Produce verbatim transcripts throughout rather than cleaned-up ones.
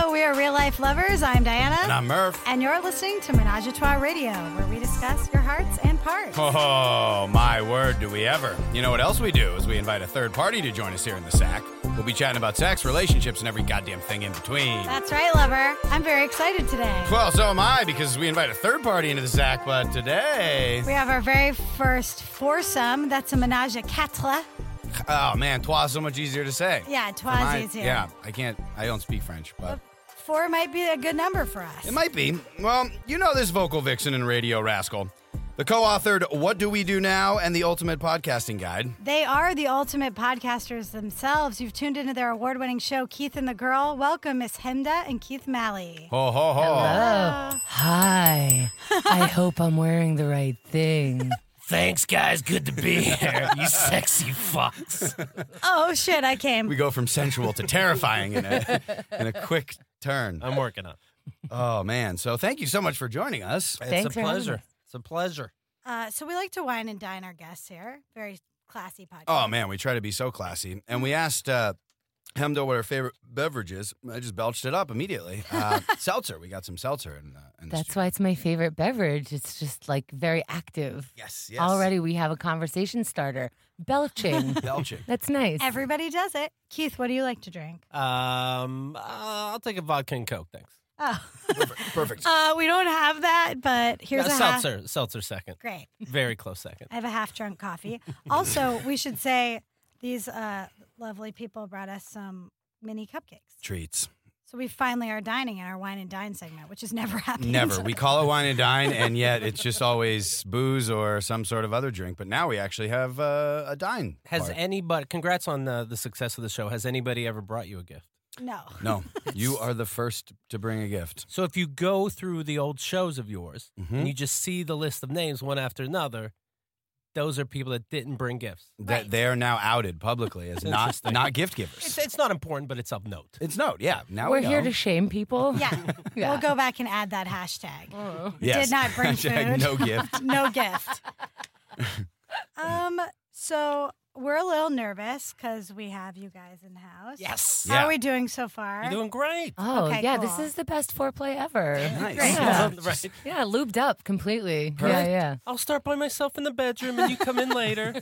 Hello, we are Real Life Lovers. I'm Diana. And I'm Murph. And you're listening to Menage a Trois Radio, where we discuss your hearts and parts. Oh, my word, do we ever. You know what else we do is we invite a third party to join us here in the sack. We'll be chatting about sex, relationships, and every goddamn thing in between. That's right, lover. I'm very excited today. Well, so am I, because we invite a third party into the sack, but today... We have our very first foursome. That's a menage a quatre. Oh, man, trois is so much easier to say. Yeah, trois is easier. Yeah, I can't, I don't speak French, but... Well, four might be a good number for us. It might be. Well, you know this vocal vixen and radio rascal. The co-authored What Do We Do Now and the Ultimate Podcasting Guide. They are the ultimate podcasters themselves. You've tuned into their award-winning show, Keith and the Girl. Welcome, Miss Hemda and Keith Malley. Ho, ho, ho. Hello. Hi. I hope I'm wearing the right thing. Thanks, guys. Good to be here. You sexy fucks. Oh, shit, I came. We go from sensual to terrifying in a, in a quick turn. I'm working on it. Oh, man. So thank you so much for joining us. Thanks it's for a having pleasure. us. It's a pleasure. Uh, so we like to wine and dine our guests here. Very classy podcast. Oh, man. We try to be so classy. And we asked uh, Hemda what her favorite beverage is. I just belched it up immediately. Uh, seltzer. We got some seltzer in, uh, in the That's studio. why it's my favorite beverage. It's just like very active. Yes, yes. Already we have a conversation starter. Belching. Belching. That's nice. Everybody does it. Keith, what do you like to drink? Um, uh, I'll take a vodka and Coke, thanks. Oh, Perfect. Perfect. uh, we don't have that, but here's Uh, a half. seltzer. Seltzer second. Great. Very close second. I have a half-drunk coffee. Also, we should say these uh, lovely people brought us some mini cupcakes. Treats. So we finally are dining in our wine and dine segment, which has never happened. Never. We call it wine and dine, and yet it's just always booze or some sort of other drink. But now we actually have uh, a dine. Has part. anybody, congrats on uh, the success of the show. Has anybody ever brought you a gift? No. No, you are the first to bring a gift. So if you go through the old shows of yours Mhm. and you just see the list of names one after another, those are people that didn't bring gifts. That Right. they are now outed publicly as not Interesting. not gift givers. It's, it's not important, but it's of note. It's no, yeah. Now We're we here know. to shame people. Yeah. Yeah. We'll go back and add that hashtag. Yes. Did not bring Hashtag food. no gift. No gift. um. So we're a little nervous because we have you guys in the house. Yes. How Yeah. are we doing so far? You're doing great. Oh, Okay, yeah. cool. This is the best foreplay ever. Nice. Great. Yeah. right. Yeah, lubed up completely. Perfect. Yeah, yeah. I'll start by myself in the bedroom and you come in later.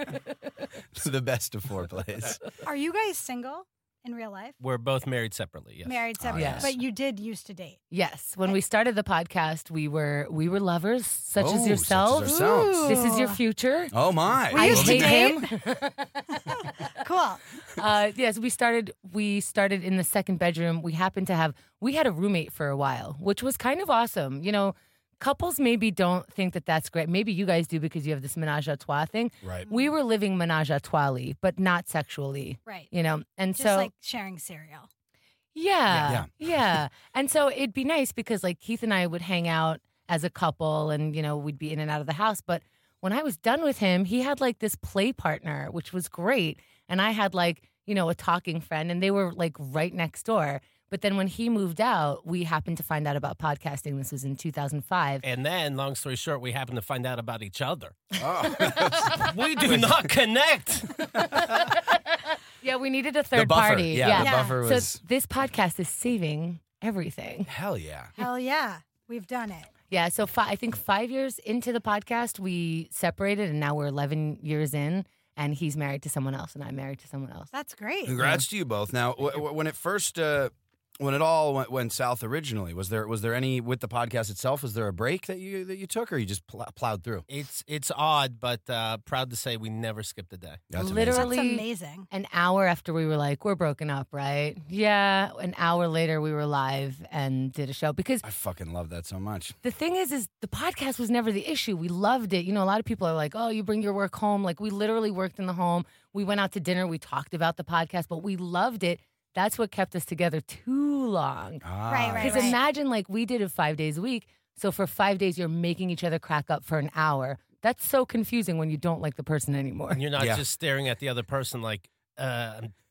The best of four plays. Are you guys single in real life? We're both married separately, yes. Married separately, yes. but you did used to date. Yes. When we started the podcast, we were we were lovers, such Oh, as such as yourselves. ourselves. This is your future. Oh my! We I used to hate date. him. Cool. uh, yes, we started. We started in the second bedroom. We happened to have. We had a roommate for a while, which was kind of awesome. You know, couples maybe don't think that that's great. Maybe you guys do because you have this menage a trois thing. Right. We were living menage a trois-ly, but not sexually. Right. You know, and Just so like sharing cereal. yeah, Yeah. yeah, and so it'd be nice because like Keith and I would hang out as a couple, and you know we'd be in and out of the house, but. When I was done with him, he had like this play partner, which was great. And I had like, you know, a talking friend, and they were like right next door. But then when he moved out, we happened to find out about podcasting. This was in two thousand five. And then, long story short, we happened to find out about each other. Oh. We do not connect. Yeah, we needed a The third buffer. party. Yeah, Yeah. the buffer So was. this podcast is saving everything. Hell yeah. Hell yeah. We've done it. Yeah, so fi- I think five years into the podcast, we separated, and now we're eleven years in, and he's married to someone else, and I'm married to someone else. That's great. Congrats to you both. Now, w- w- when it first, uh, when it all went, went south originally, was there was there any with the podcast itself? Was there a break that you that you took, or you just pl- plowed through? It's it's odd, but uh, proud to say we never skipped a day. That's Literally- That's Really? amazing. An hour after we were like, we're broken up, right? Yeah. An hour later, we were live and did a show. Because I fucking love that so much. the thing is, is the podcast was never the issue. We loved it. You know, a lot of people are like, oh, you bring your work home. Like, we literally worked in the home. We went out to dinner. We talked about the podcast, but we loved it. That's what kept us together too long. Ah, Right, right, Because imagine, like, we did it five days a week. So for five days, you're making each other crack up for an hour. That's so confusing when you don't like the person anymore. And you're not Yeah. just staring at the other person like, uh, I'm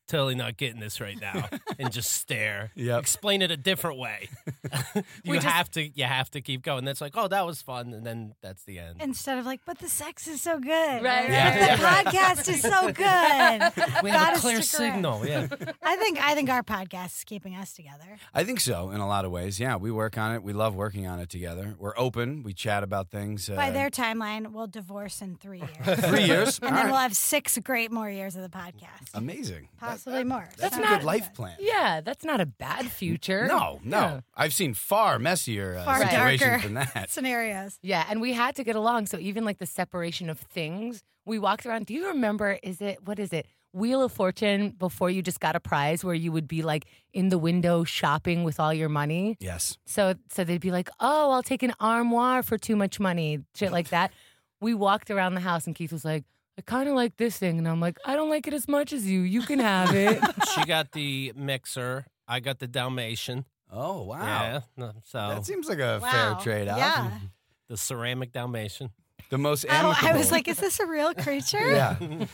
totally not getting this right now, and just stare. Yep. Explain it a different way. you just- have to. You have to keep going. That's like, oh, that was fun, and then that's the end. Instead of like, but the sex is so good. Right, Yeah, The yeah. podcast is so good. we have Gotta a clear stick around. signal. Yeah. I think I think our podcast is keeping us together. I think so in a lot of ways. Yeah, we work on it. We love working on it together. We're open. We chat about things. Uh, By their timeline, we'll divorce in three years. three years. And All then right. we'll have six great more years of the podcast. Amazing. That- Possibly more. that's So a good life plan. Yeah, that's not a bad future. No, no. Yeah. I've seen far messier uh, Far situations darker than that. scenarios. Yeah, and we had to get along. So even like the separation of things, we walked around. Do you remember? Is it what is it? Wheel of Fortune before you just got a prize, where you would be like in the window shopping with all your money. Yes. So so they'd be like, oh, I'll take an armoire for too much money, shit like that. We walked around the house, and Keith was like, I kind of like this thing, and I'm like, I don't like it as much as you. You can have it. She got the mixer. I got the Dalmatian. Oh, wow. Yeah. no, So That seems like a Wow. fair trade-off. Yeah. the ceramic Dalmatian. The most Oh, amicable. I was like, is this a real creature? yeah.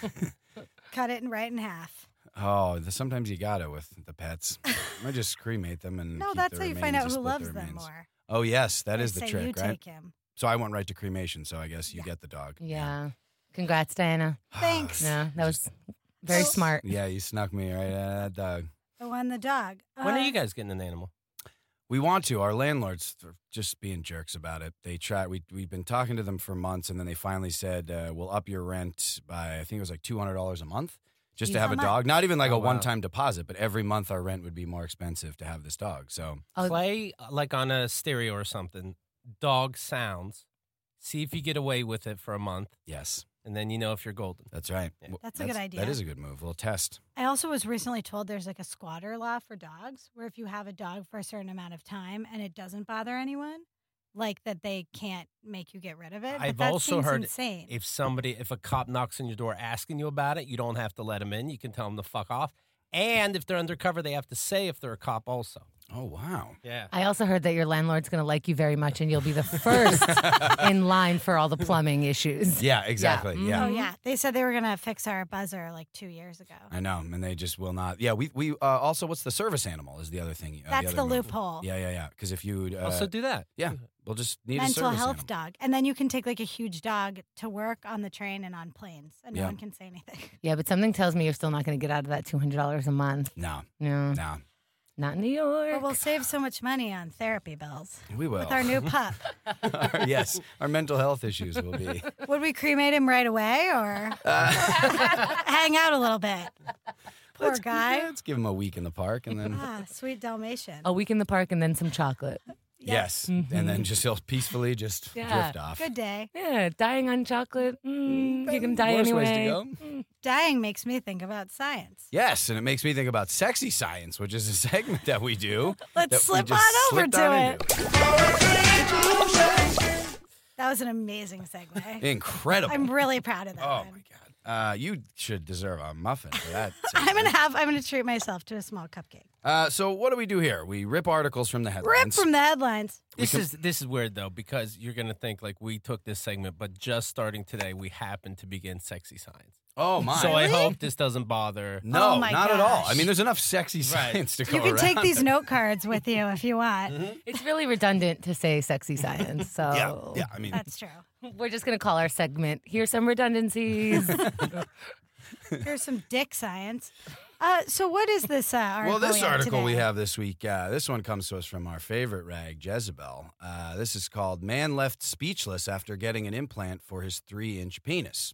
Cut it and right in half. Oh, the, sometimes you got to with the pets. I just cremate them and No, keep that's the how you find remains out or who split loves the them remains. more. Oh, yes, that I is the say trick, you right? take him. So I went right to cremation, so I guess you get the dog. Yeah. Congrats, Diana. Thanks. Yeah, that was very So- smart. Yeah, you snuck me right out of that dog. The one, the dog. When are Uh, you guys getting an animal? We want to. Our landlords are just being jerks about it. They try. We we've been talking to them for months, and then they finally said uh, we'll up your rent by I think it was like two hundred dollars a month just to Jeez. have How a much? dog. Not even like Oh, a wow. one-time deposit, but every month our rent would be more expensive to have this dog. So Oh. Play uh, like on a stereo or something. Dog sounds. See if you get away with it for a month, yes, and then you know if you're golden. that's right. Yeah. W- That's a good idea. That is a good move. We'll test. I also was recently told there's like a squatter law for dogs where if you have a dog for a certain amount of time and it doesn't bother anyone, like that they can't make you get rid of it. But I've that also seems heard insane. If somebody, if a cop knocks on your door asking you about it, you don't have to let them in. You can tell them to fuck off. And if they're undercover, they have to say if they're a cop also. Oh wow. Yeah. I also heard that your landlord's going to like you very much, and you'll be the first in line for all the plumbing issues. Yeah, exactly. Mhm. Yeah. Oh yeah, they said they were gonna fix our buzzer like two years ago. I know, and they just will not. Yeah, we we uh, also what's the service animal is the other thing. Uh, That's other the move. loophole. Yeah, yeah, yeah. Because if you uh, also do that. yeah, we'll just need a Mental service health animal. dog, and then you can take like a huge dog to work on the train and on planes, and no Yeah. one can say anything. Yeah, but something tells me you're still not going to get out of that two hundred dollars a month. No, No, no, not in New York. But we'll save so much money on therapy bills we will. with our new pup. yes, our mental health issues will be. Would we cremate him right away or hang out a little bit? Poor Let's, guy. yeah, let's give him a week in the park, and then Ah, sweet Dalmatian. A week in the park and then some chocolate. yes, and then just he'll peacefully just Yeah. drift off. Good day. Yeah, dying on chocolate. Mm, you can die Worse anyway. ways to go. Dying makes me think about science. Yes, and it makes me think about sexy science, which is a segment that we do. Let's that we slip just on over slipped to on it. into. That was an amazing segue. Incredible. I'm really proud of that oh one. my god. Uh, you should deserve a muffin for that. I'm segment. gonna have. I'm gonna treat myself to a small cupcake. Uh, so what do we do here? We rip articles from the Rip headlines. from the headlines. This can- is this is weird though because you're gonna think like we took this segment, but just starting today we happen to begin sexy science. oh my. So I Really? hope this doesn't bother. no, Oh my not at all. I gosh. mean, there's enough sexy science to go You can take around. these note cards with you if you want. It's really redundant to say sexy science. So Yeah, yeah. I mean, That's true. we're just going to call our segment, Here's Some Redundancies. Here's some dick science. Uh, so what is this uh, article? well, this we have article we today? have this week, uh, this one comes to us from our favorite rag, Jezebel. Uh, this is called "Man Left Speechless After Getting an Implant for His Three-Inch Penis."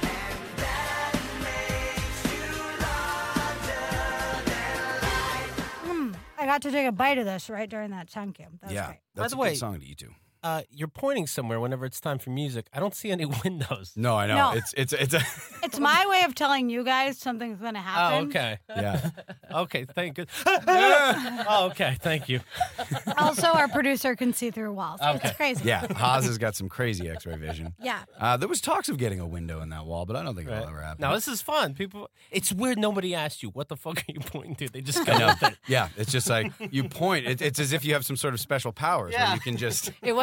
Hmm, I got to take a bite of this right during that tongue cue. That was yeah, great. that's the a way- good song to eat to. Uh, you're pointing somewhere whenever it's time for music. I don't see any windows. No, I know. No. It's it's it's a It's my way of telling you guys something's going to Oh, happen. okay. yeah. Okay, thank you. oh, okay, thank you. Also, our producer can see through walls. Okay. It's crazy. Yeah, Haas has got some crazy X-ray vision. Yeah. Uh, there was talks of getting a window in that wall, but I don't think Right. it'll ever happen. Now this is fun. People, it's weird. Nobody asked you what the fuck are you pointing to. They just go I know. with it. Yeah, it's just like you point. It, it's as if you have some sort of special powers where Yeah. you can just. It was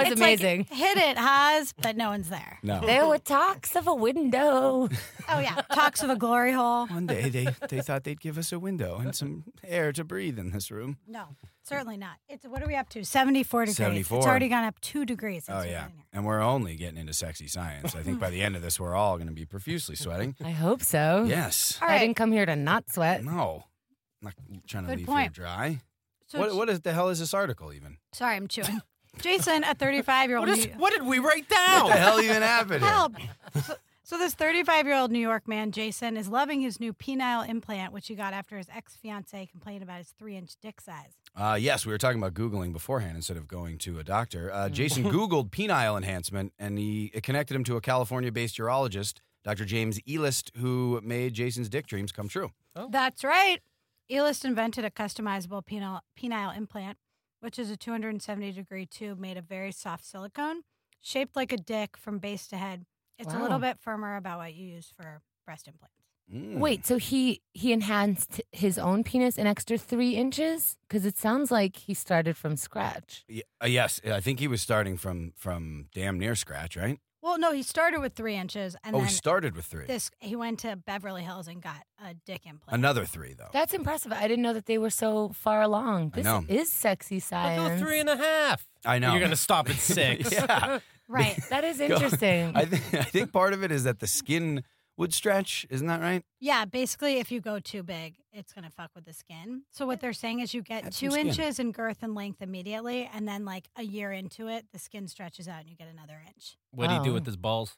was It's amazing. Like, hit it, Haas, but no one's there. No. There were talks of a window. Oh yeah, talks of a glory hole. One day they, they thought they'd give us a window and some air to breathe in this room. No, certainly not. It's what are we up to? seventy-four degrees. seventy-four. It's already gone up two degrees. Since Oh, we've yeah. been here. And we're only getting into sexy science. I think by the end of this, we're all going to be profusely sweating. I hope so. Yes. All I right. didn't come here to not sweat. No. I'm not trying to Good leave point. here dry. So, What, what is the hell is this article even? sorry, I'm chewing. Jason, a thirty-five-year-old. What, is, New- what did we write What the down? hell even happened here? Help. So, so this thirty-five-year-old New York man, Jason, is loving his new penile implant, which he got after his ex-fiancee complained about his three-inch dick size. Uh, yes, we were talking about Googling beforehand instead of going to a doctor. Uh, Jason Googled penile enhancement, and he it connected him to a California-based urologist, Doctor James Elist, who made Jason's dick dreams come true. That's right. Elist invented a customizable penile, penile implant, which is a two hundred seventy degree tube made of very soft silicone, shaped like a dick from base to head. It's a Wow. little bit firmer about what you use for breast implants. Mm. Wait, so he he enhanced his own penis an extra three inches? Because it sounds like he started from scratch. Y- uh, yes, I think he was starting from from damn near scratch, right? Well, no, he started with three inches, and oh, then he started with three. this he went to Beverly Hills and got a dick implant. Another three, though. That's impressive. I didn't know that they were so far along. I This know. is sexy I'll science. go three and a half. I know. You're going to stop at six. yeah. Right. That is Go- interesting. I think I think part of it is that the skin would stretch. Isn't that right? Yeah, basically, if you go too big, it's going to fuck with the skin. So what they're saying is you get Add two some skin. inches in girth and length immediately, and then like a year into it, the skin stretches out and you get another inch. What do you do Oh. with his balls?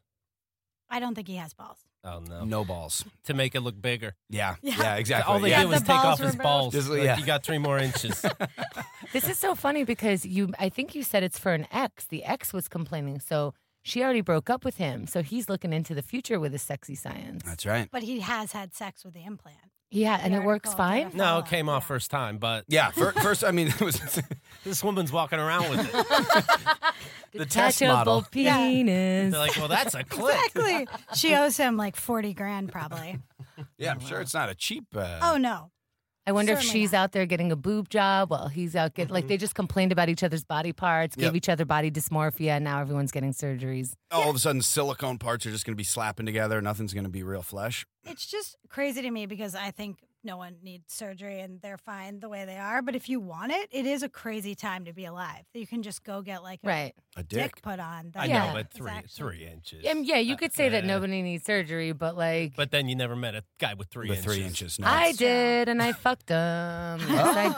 I don't think he has balls. Oh, no. No balls. To make it look bigger. Yeah. Yeah. Yeah. Exactly. All they yeah. did was the take balls off his removed. balls. Just- Like, yeah. You got three more inches. This is so funny because you I think you said it's for an ex. The ex was complaining. So she already broke up with him. So he's looking into the future with his sexy science. That's right. But he has had sex with the implant. Yeah, and The it works article fine. did a No, follow-up, it came off yeah. first time, but Yeah. fir- First, I mean, it was. this woman's walking around with it. The test model. Yeah. penis. They're like, well, that's a click. Exactly. She owes him like forty grand probably. Yeah, I'm sure it's not a cheap. Uh, Oh, no. I wonder if Certainly she's not. out there getting a boob job while he's out getting, like, they just complained about each other's body parts, Yep. gave each other body dysmorphia, and now everyone's getting surgeries. all of a sudden, silicone parts are just going to be slapping together. Nothing's going to be real flesh. It's just crazy to me because I think no one needs surgery and they're fine the way they are. But if you want it, it is a crazy time to be alive. You can just go get like a Right. A dick dick. put on. I that Yeah. know, but is three actually- three inches. Um, yeah, you Uh, could say that uh, nobody needs surgery, but, like, But then you never met a guy with three With inches. three inches. No. I That's true. did, and I fucked him. Yes, I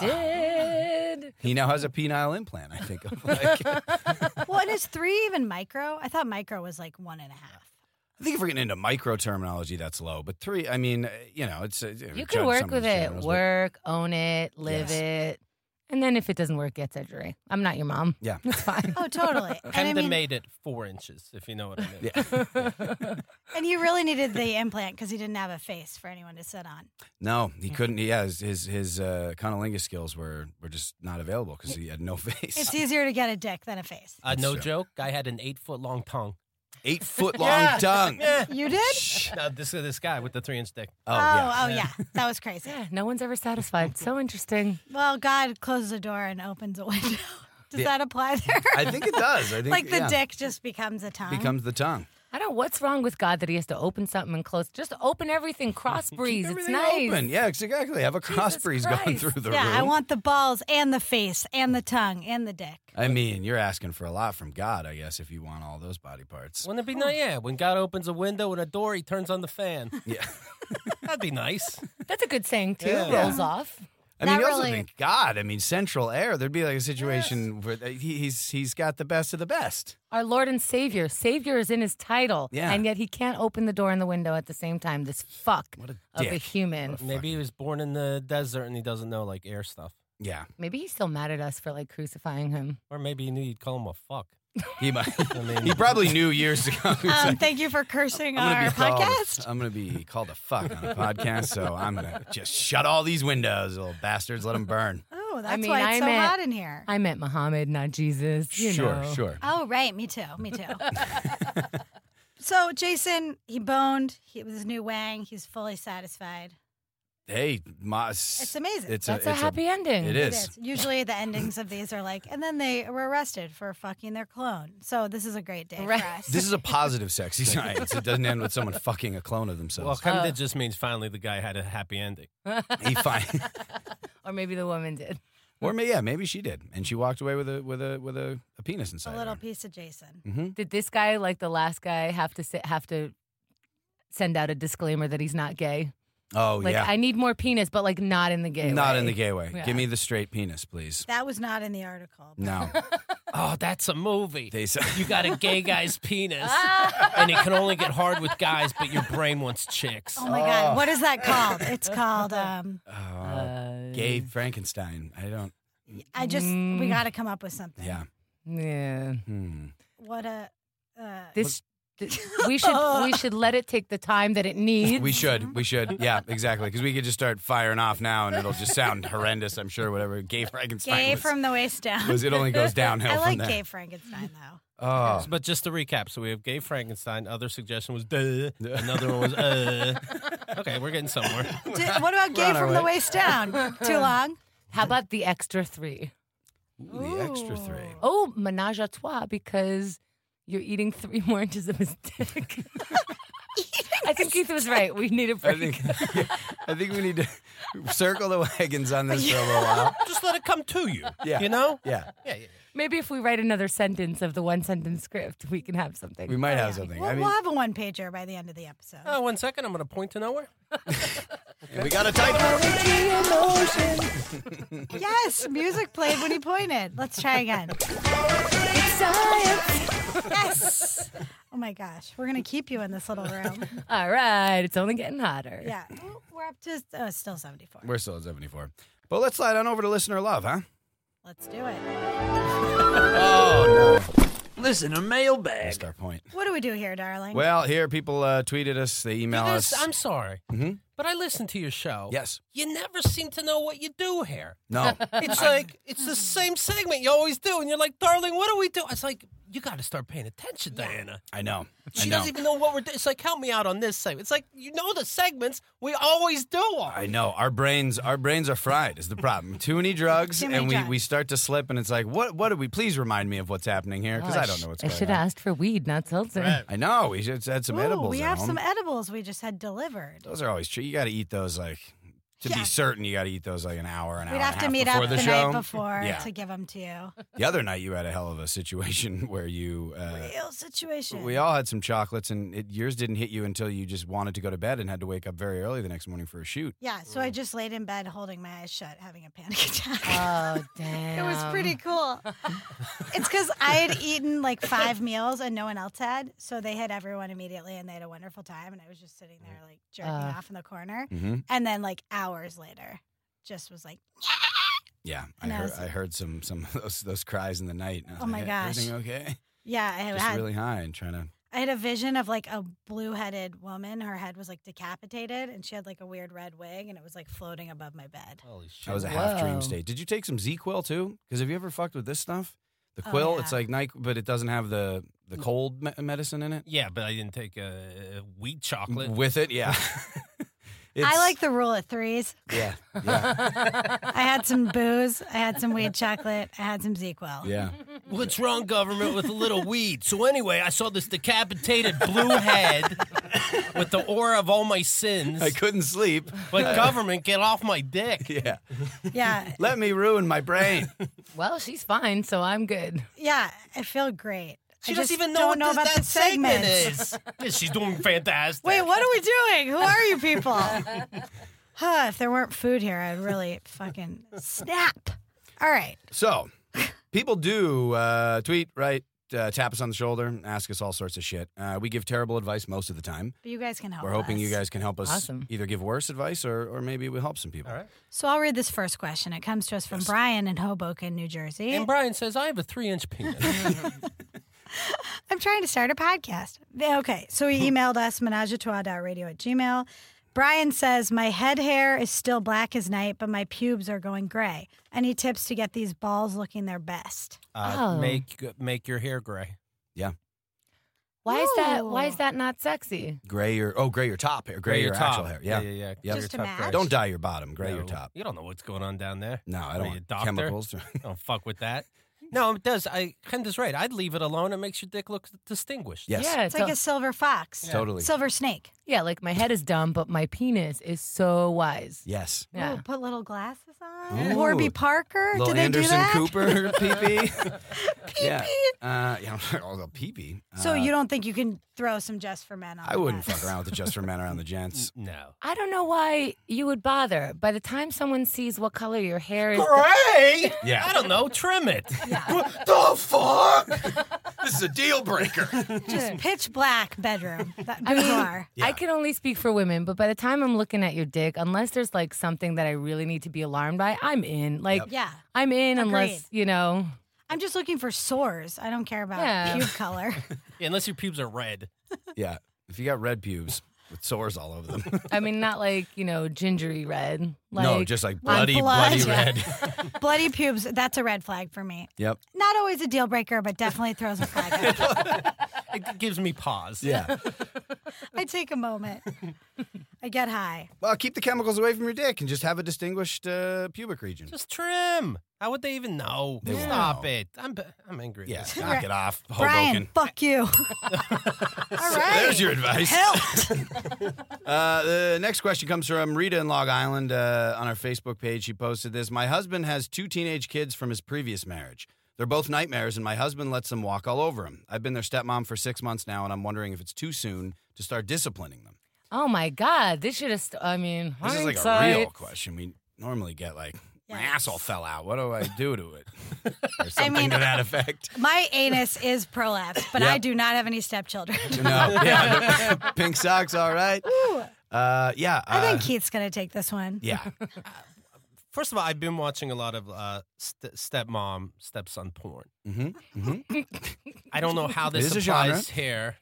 did. He now has a penile implant, I think. Like, Well, and is three even micro? I thought micro was like one and a half. I think if we're getting into micro terminology, that's low. But three, I mean, uh, you know, it's. Uh, You can work with it. Work. Work, own it, live Yes. it. And then if it doesn't work, get surgery. I'm not your mom. Yeah. It's fine. Oh, totally. And I Penda mean, made it four inches, if you know what I mean. Yeah. and he really needed the implant because he didn't have a face for anyone to sit on. No, he couldn't. Yeah, his his, his uh, cunnilingus skills were, were just not available because he had no face. It's easier to get a dick than a face. Uh, no true. joke. Guy had an eight foot long tongue. Eight foot long Yeah. tongue. Yeah. You did? Shh. No, this this guy with the three inch dick. Oh, oh, yeah. oh, yeah. That was crazy. Yeah, no one's ever satisfied. So interesting. Well, God closes a door and opens a window. Does Yeah. that apply there? I think it does. I think like the yeah. dick just becomes a tongue. becomes the tongue. I don't know what's wrong with God that he has to open something and close. Just open everything, cross breeze. It's Everything nice. open. Yeah, exactly. Have a cross Jesus breeze going Christ. through the yeah, room. I want the balls and the face and the tongue and the dick. I mean, you're asking for a lot from God, I guess, if you want all those body parts. Wouldn't it be nice? Yeah, when God opens a window and a door, he turns on the fan. Yeah. That'd be nice. That's a good saying, too. Yeah. Rolls off. I mean, Not you also really. think God. I mean, central air. There'd be like a situation where he, he's he's got the best of the best. Our Lord and Savior. Savior is in his title. Yeah. And yet he can't open the door and the window at the same time. This fuck What a of a dick. human. Maybe he was born in the desert and he doesn't know like air stuff. Yeah, Maybe he's still mad at us for like crucifying him. Or maybe he knew you'd call him a fuck. he might. I mean, He probably knew years ago. He was Um, like, thank you for cursing I'm gonna our be called- podcast. I'm going to be called a fuck on a podcast, so I'm going to just shut all these windows, little bastards. Let them burn. Oh, that's mean, why it's I so meant- hot in here. I meant Muhammad, not Jesus. You sure, know. sure. Oh, right. Me too. Me too. So, Jason, he boned he, with his new wang. He's fully satisfied. Hey, my, It's amazing. It's That's a, a it's happy ending. It It is. is. Usually the endings of these are like, and then they were arrested for fucking their clone. So this is a great day Right. for us. This is a positive sexy science. It doesn't end with someone fucking a clone of Well, themselves. kind of Uh, that just means finally the guy had a happy ending. he fine. Or maybe the woman did. Or maybe, yeah, maybe she did, and she walked away with a with a with a, a penis a inside. little her. piece of Jason. Mm-hmm. Did this guy, like the last guy, have to sit, have to send out a disclaimer that he's not gay? Oh Like, yeah, I need more penis, but like not in the gay way. not in the gay way. Yeah. Give me the straight penis, please. That was not in the article. but- No, Oh, that's a movie. they said. You got a gay guy's penis, and it can only get hard with guys, but your brain wants chicks. Oh my God. What is that called? It's called, um, Uh, Uh, gay Frankenstein. I don't. I just, Mm. we got to come up with something. Yeah. Yeah. Hmm. What a, uh, This, th- we should we should let it take the time that it needs. We should. We should. Yeah, exactly. Because we could just start firing off now, and it'll just sound horrendous. I'm sure. Whatever gay Frankenstein gay was, from the waist down. was, it only goes downhill I from like there. gay Frankenstein, though. Oh, But just to recap, so we have Gay Frankenstein. Other suggestion was duh. Another one was uh. Okay, we're getting somewhere. Did, what about gay on our from the way. waist down? Too long? How about the extra three? ooh, the extra Ooh. three. Oh, menage a trois because you're eating three more inches of his dick. I think Keith was right. We need a I break. think. I think we need to circle the wagons on this for a little while. Just let it come to you. Yeah. You know? Yeah, Yeah, yeah. Maybe if we write another sentence of the one sentence script, we can have something. we might Oh, have yeah. something. We'll, I mean, we'll have a one pager by the end of the episode. Oh, one second. I'm going to point to nowhere. we got a title. Yes, music played when he pointed. Let's try again. It's science. Yes. Oh my gosh, we're gonna keep you in this little room. All right, it's only getting hotter. Yeah, we're up to uh, still seventy-four. We're still at seventy-four. But let's slide on over to listener love, huh? Let's do it. Oh no. Listen, a mailbag. That's our point. What do we do here, darling? Well, here people uh, tweeted us. They email You guys- us. I'm sorry, Mhm. but I listen to your show. Yes. You never seem to know what you do here. No. It's like, it's the same segment you always do. And you're like, darling, what do we do? It's like, you got to start paying attention, Diana. I know. I She know. doesn't even know what we're doing. It's like, help me out on this segment. It's like, you know the segments. We always do them. I know. Our brains, our brains are fried. Is the problem? Too many drugs, Too many and we, drugs. we start to slip, and it's like, what? What did we? Please remind me of what's happening here, because Oh, I don't know what's I going should on. have asked for weed, not seltzer. Right. I know. We should had some Ooh, edibles. we at have home. some edibles we just had delivered. Those are always true. You got to eat those like to Yeah. be certain. You got to eat those like an hour, an We'd hour have and a to half meet before up the, the, show. night before Yeah. to give them to you. The other night, you had a hell of a situation where you. Uh, Real situation. we all had some chocolates, and it, yours didn't hit you until you just wanted to go to bed and had to wake up very early the next morning for a shoot. Yeah, so I just laid in bed holding my eyes shut, having a panic attack. Oh, damn. It was pretty cool. It's because I had eaten like five meals and no one else had. So they had everyone immediately and they had a wonderful time. And I was just sitting there like jerking Uh. off in the corner. Mm-hmm. And then like hours later, just was like, Yeah, I And I heard. was- I heard some some of those those cries in the night. and I was Oh my like, gosh. Everything okay? yeah, I Just had, really high and trying to. I had a vision of like a blue headed woman. Her head was like decapitated and she had like a weird red wig and it was like floating above my bed. Holy shit. That was a half dream Whoa. state. Did you take some Z-Quil too? Because have you ever fucked with this stuff? The Oh, quill, yeah. it's like Nyquil, but it doesn't have the the cold me- medicine in it. Yeah, but I didn't take a, a wheat chocolate. With it, yeah. I It's- like the rule of threes. Yeah, yeah, I had some booze. I had some weed chocolate. I had some Z-Quil. yeah. What's wrong, government, with a little weed? So anyway, I saw this decapitated blue head with the aura of all my sins. I couldn't sleep. But government, get off my dick. Yeah. Yeah. Let me ruin my brain. Well, she's fine, so I'm good. Yeah, I feel great. She I doesn't just even know don't what know this- about that the segment segments. is. Yeah, she's doing fantastic. Wait, what are we doing? Who are you people? Huh, if there weren't food here, I'd really fucking snap. All right. So, people do uh, tweet, right? Uh, tap us on the shoulder, ask us all sorts of shit. Uh, we give terrible advice most of the time. But you guys can help We're hoping us. you guys can help us Awesome. either give worse advice or, or maybe we'll help some people. All right. So I'll read this first question. It comes to us from Brian in Hoboken, New Jersey. And Brian says, I have a three-inch penis. I'm trying to start a podcast. Okay, so he emailed us, menagetois.radio at gmail. Brian says, my head hair is still black as night, but my pubes are going gray. Any tips to get these balls looking their best? Uh, Oh. Make make your hair gray. Why is that? Why Ooh. is that not sexy? Gray your oh, gray your top hair, gray, Gray your, your actual top. hair. Yeah, yeah, yeah. Yep. Your Just to top match? gray. Don't dye your bottom, gray your No, top. You don't know what's going on down there. No, I Are don't you a want doctor? chemicals. Don't fuck with that. No, it does. I Kenda's right. I'd leave it alone. It makes your dick look distinguished. Yes. Yeah, It's like a silver fox. Totally. Silver snake. yeah. Like my head is dumb, but my penis is so wise. Yes. Yeah. Ooh, put little glasses on. Ooh. Warby Parker. Little Do they Anderson do that? Cooper pee pee. Yeah. Uh, yeah. Oh, the pee pee. So Uh, you don't think you can throw some Just for Men on? I the wouldn't net? fuck around with the Just for Men around the gents. No. I don't know why you would bother. By the time someone sees what color your hair is, Gray? Yeah. I don't know. Trim it. What the fuck? This is a deal breaker. Just pitch black bedroom. That boudoir. Yeah. I can only speak for women, but by the time I'm looking at your dick, unless there's like something that I really need to be alarmed by, I'm in. Like, Yep. Yeah. I'm in Agreed. unless, you know. I'm just looking for sores. I don't care about Yeah. pube color. Yeah, unless your pubes are red. Yeah. If you got red pubes with sores all over them. I mean, not like, you know, gingery red. Like, no, just like bloody, blood. bloody Yeah. red. Bloody pubes, that's a red flag for me. Yep. Not always a deal breaker, but definitely throws a flag up. It gives me pause. Yeah. I take a moment. I get high. Well, keep the chemicals away from your dick and just have a distinguished uh, pubic region. Just trim. How would they even know? They won't Stop know. it. I'm I'm angry. at Yeah, this. knock it off, Brian, Hoboken. fuck you. All So right. there's your advice. Help. Uh, the next question comes from Rita in Long Island uh, on our Facebook page. She posted this. My husband has two teenage kids from his previous marriage. They're both nightmares, and my husband lets them walk all over him. I've been their stepmom for six months now, and I'm wondering if it's too soon to start disciplining them. oh my God, this should have, st- I mean, This is like a hindsight. real question. We normally get like, my Yeah. asshole fell out. What do I do to it? Or something mean- to that effect. My anus is prolapsed, but Yep. I do not have any stepchildren. No, yeah, the pink socks, all right. Uh, yeah, I think uh, Keith's going to take this one. yeah. First of all, I've been watching a lot of uh, st- stepmom, stepson porn. Mm-hmm, mm-hmm. I don't know how this It is a genre. applies here,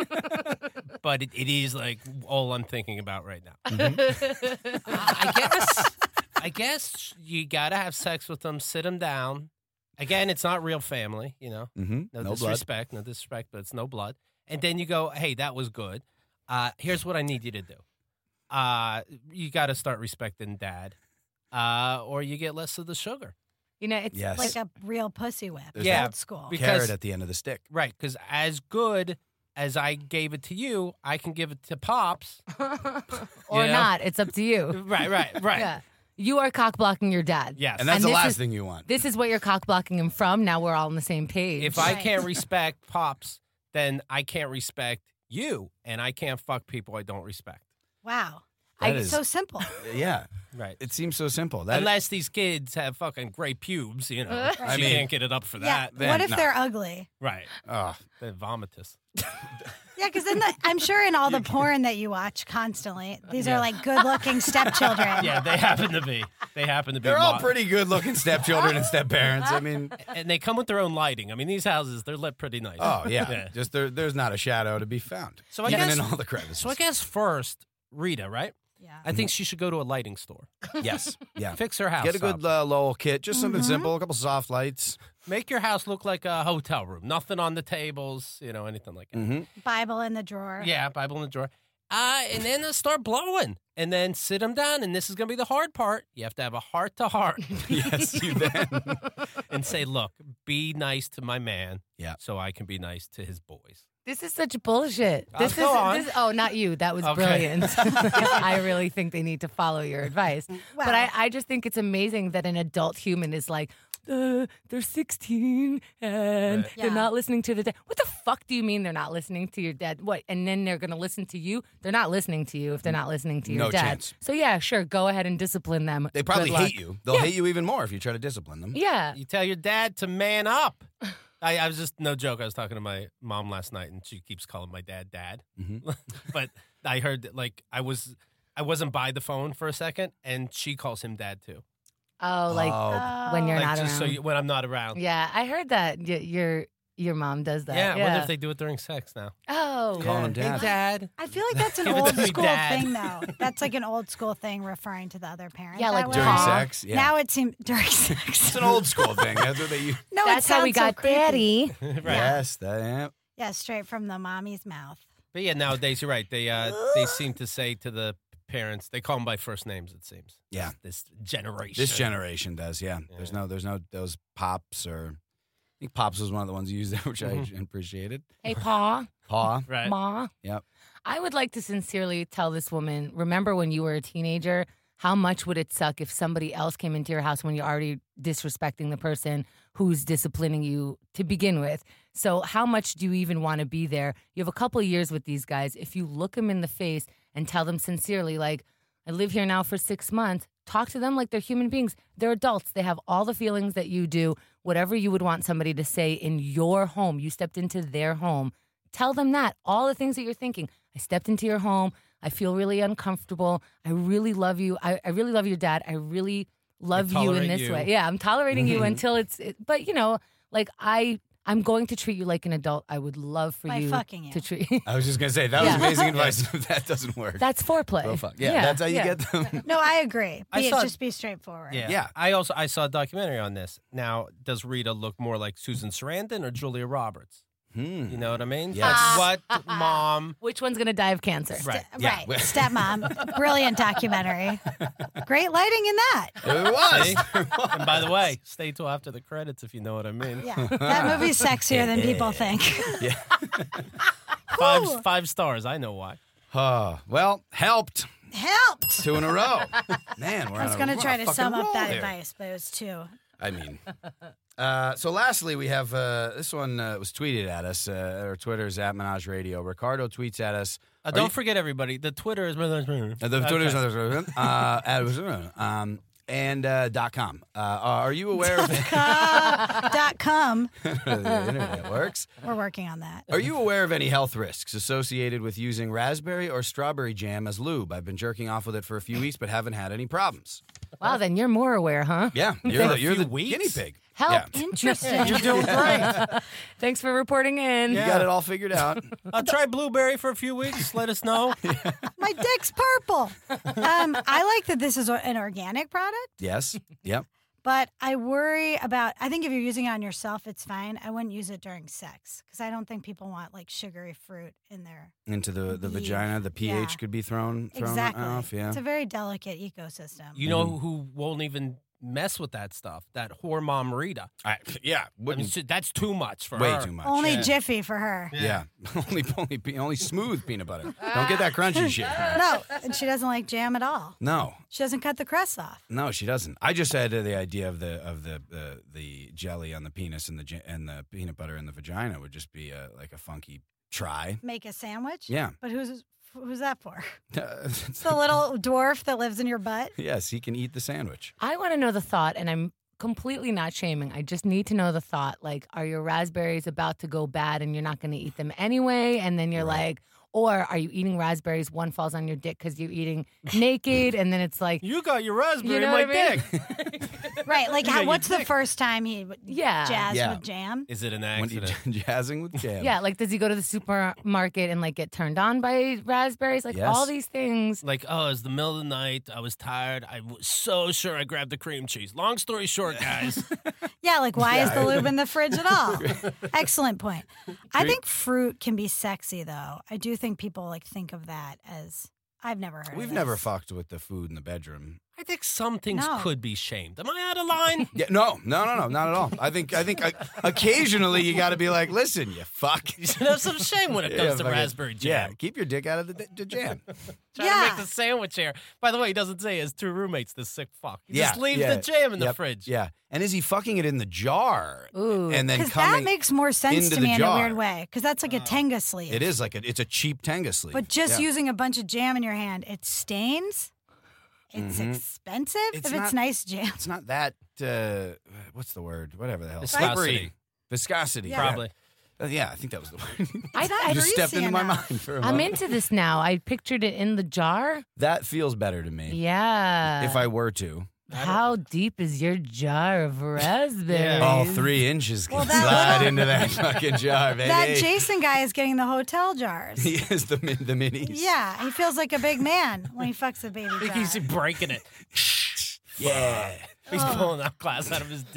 but it, it is like all I'm thinking about right now. Mm-hmm. Uh, I guess. I guess you gotta have sex with them, sit them down. Again, it's not real family, you know. Mm-hmm. No, No blood. disrespect, no disrespect, but it's no blood. And then you go, hey, that was good. Uh, here's what I need you to do. Uh, you got to start respecting dad, uh, or you get less of the sugar. You know, it's Yes. Like a real pussy whip. There's Yeah. Old school. Because- Carrot at the end of the stick. Right, because as good as I gave it to you, I can give it to Pops. or you know? not. It's up to you. Right, right, right. Yeah. You are cock blocking your dad. Yes. And that's And the this last is- thing you want. This is what you're cock blocking him from. Now we're all on the same page. If I Right. can't respect Pops, then I can't respect you, and I can't fuck people I don't respect. Wow. That I, is- so simple. Right. Yeah. It seems so simple. That Unless these kids have fucking gray pubes, you know. I She mean- can't get it up for Yeah. that. then What if no. they're ugly? Right. oh, They're vomitous. Yeah, because I'm sure in all the porn that you watch constantly, these Yeah. are like good-looking stepchildren. Yeah, they happen to be. They happen to be. they're all mo- pretty good-looking stepchildren and stepparents. I mean, And they come with their own lighting. I mean, these houses, they're lit pretty nice. oh yeah, Yeah. just there, there's not a shadow to be found. So I even guess- in all the crevices. So I guess first, Rita, right? Yeah. I think she should go to a lighting store. yes, yeah. Fix her house Get a good up. uh, Lowell kit, just something Mhm. simple, a couple soft lights. Make your house look like a hotel room. Nothing on the tables, you know, anything like that. Mm-hmm. Bible in the drawer. Yeah, Bible in the drawer. Uh, and then uh, start blowing. And then sit them down. And this is going to be the hard part. You have to have a heart to heart Yes, you then. and say, look, be nice to my man Yeah. so I can be nice to his boys. This is such bullshit. Uh, This go is on. this, oh, not you. That was Okay. brilliant. I really think they need to follow your advice. Wow. But I, I just think it's amazing that an adult human is like, uh, they're sixteen and Right. they're Yeah. not listening to the dad. What the fuck do you mean they're not listening to your dad? What? And then they're going to listen to you? They're not listening to you if they're not listening to your No dad. chance. So yeah, sure, go ahead and discipline them. They probably Good luck. hate you. They'll Yeah. hate you even more if you try to discipline them. Yeah. You tell your dad to man up. I, I was just, no joke, I was talking to my mom last night and she keeps calling my dad dad. Mhm. But I heard that, like, I was, I wasn't by the phone for a second and she calls him dad too. Oh, like Oh. when you're like, not just so around. you, when I'm not around. Yeah, I heard that y- your your mom does that. Yeah, I Yeah. wonder if they do it during sex now. Oh, Calling him Hey, dad. dad. I feel like that's an Give it to old me, school Dad. thing, though. That's like an old school thing referring to the other parent. Yeah, that like way. During Aw. sex, yeah. Now it seems during sex. It's an old school thing. That's what they use. No, that's it how we sounds so got creepy. daddy. Right. Yes, that, yeah. Yeah, straight from the mommy's mouth. But yeah, nowadays you're right. They uh, they seem to say to the parents, they call them by first names. It seems. Yeah. This generation. This generation does. Yeah. Yeah. There's no. There's no those pops or. I think pops was one of the ones you used there, which Mhm. I appreciated. Hey, Pa, Paw. Right. Ma. Yep. I would like to sincerely tell this woman, remember when you were a teenager, how much would it suck if somebody else came into your house when you're already disrespecting the person who's disciplining you to begin with? So how much do you even want to be there? You have a couple of years with these guys. If you look them in the face and tell them sincerely, like, I live here now for six months, talk to them like they're human beings. They're adults. They have all the feelings that you do. Whatever you would want somebody to say in your home, you stepped into their home. Tell them that. All the things that you're thinking. I stepped into your home. I feel really uncomfortable. I really love you. I, I really love your dad. I really love I you in tolerate this you. way. Yeah, I'm tolerating you until it's, it, but you know, like I, I'm going to treat you like an adult. I would love for By you fucking you. to treat. I was just gonna say that Yeah. was amazing advice. That doesn't work. That's foreplay. Go fuck. Yeah, that's how you yeah. get them. No, I agree. I Be, saw- just be straightforward. Yeah. Yeah. I also I saw a documentary on this. Now, does Rita look more like Susan Sarandon or Julia Roberts? Hmm. You know what I mean? Yes. That's what mom. Which one's gonna die of cancer? Right. Yeah. Right. Stepmom. Brilliant documentary. Great lighting in that. It was. See? And by the way, stay till after the credits if you know what I mean. Yeah. That movie's sexier than people think. Yeah. Five five stars. I know why. Oh, well, helped. Helped. Two in a row. Man, we're I was going to try to sum up that advice, but it was two. I mean, uh, so lastly, we have uh, this one uh, was tweeted at us. Uh, our Twitter is at Menage Radio. Ricardo tweets at us. Uh, Are don't you- forget, everybody, the Twitter is. Uh, the Twitter is uh, at, um, and uh, dot com. Uh, are you aware of Dot com. the internet works? We're working on that. Are you aware of any health risks associated with using raspberry or strawberry jam as lube? I've been jerking off with it for a few weeks, but haven't had any problems. Wow, then you're more aware, huh? Yeah, you're For a the, you're few the weeks? guinea pig. Help. Yeah. Interesting. You're doing great. Thanks for reporting in. You got it all figured out. I'll try blueberry for a few weeks. Let us know. My dick's purple. Um, I like that this is an organic product, Yes. Yep. but I worry about, I think if you're using it on yourself, it's fine. I wouldn't use it during sex because I don't think people want like sugary fruit in there. Into the, the Yeast. vagina, the pH Yeah. could be thrown thrown Exactly. off. Yeah. It's a very delicate ecosystem. You know who won't even mess with that stuff? That whore mom Rita. I, yeah. I mean, Wouldn't, so that's too much for way her. too much. Only yeah. Jiffy for her. Yeah. only only pe- only smooth peanut butter. Don't get that crunchy shit. No, and she doesn't like jam at all. No. She doesn't cut the crust off. No, she doesn't. I just had the idea of the of the uh, the jelly on the penis and the ja- and the peanut butter in the vagina would just be a, like a funky try. Make a sandwich? Yeah. But who's who's that for? It's It's the little dwarf that lives in your butt. yes, he can eat the sandwich. I want to know the thought, and I'm completely not shaming. I just need to know the thought. Like, are your raspberries about to go bad and you're not going to eat them anyway? And then you're Right. like, or are you eating raspberries? One falls on your dick because you're eating naked, and then it's like, You got your raspberry You know in my what I mean? dick. Right. Like, You how, got your what's the dick. first time he would yeah. jazz Yeah. with jam? Is it an When you accident? jazzing with jam. Yeah, like does he go to the supermarket and like get turned on by raspberries? Like Yes. all these things. Like, oh, it's the middle of the night. I was tired. I was so sure I grabbed the cream cheese. Long story short, guys. Yeah, like why is the Yeah. lube in the fridge at all? Excellent point. I think fruit can be sexy though. I do think people like think of that as I've never heard We've of never this. fucked with the food in the bedroom. I think some things No. could be shamed. Am I out of line? Yeah, no, no, no, no, not at all. I think I think uh, occasionally you got to be like, listen, you fuck. You should have some shame when it comes Yeah, to fucking- raspberry Yeah, jam. keep your dick out of the, the jam. Trying Yeah. to make the sandwich here. By the way, he doesn't say he has two roommates, this sick fuck. He Yeah, just leaves yeah. the jam in the Yep, fridge. Yeah, and is he fucking it in the jar? Ooh. And then Because coming. that makes more sense into to the me in jar. a weird way. Because that's like a Tenga sleeve. It is like a, it's a cheap Tenga sleeve. But just Yeah. using a bunch of jam in your hand, it stains. It's Mhm. expensive It's if not- it's nice jam. It's not that. Uh, what's the word? Whatever the hell. Viscosity. Slippery. Viscosity. Yeah. Probably. Uh, yeah, I think that was the word. I, I, just stepped greasy into my enough. mind for a I'm moment. into this now. I pictured it in the jar. That feels better to me. Yeah. If I were to. How deep is your jar of raspberries? All three inches can Well, that slide little- into that fucking jar, baby. That Jason guy is getting the hotel jars. He is the min- the minis. Yeah, he feels like a big man when he fucks a baby I think jar. he's breaking it. Yeah. He's pulling out glass out of his dick.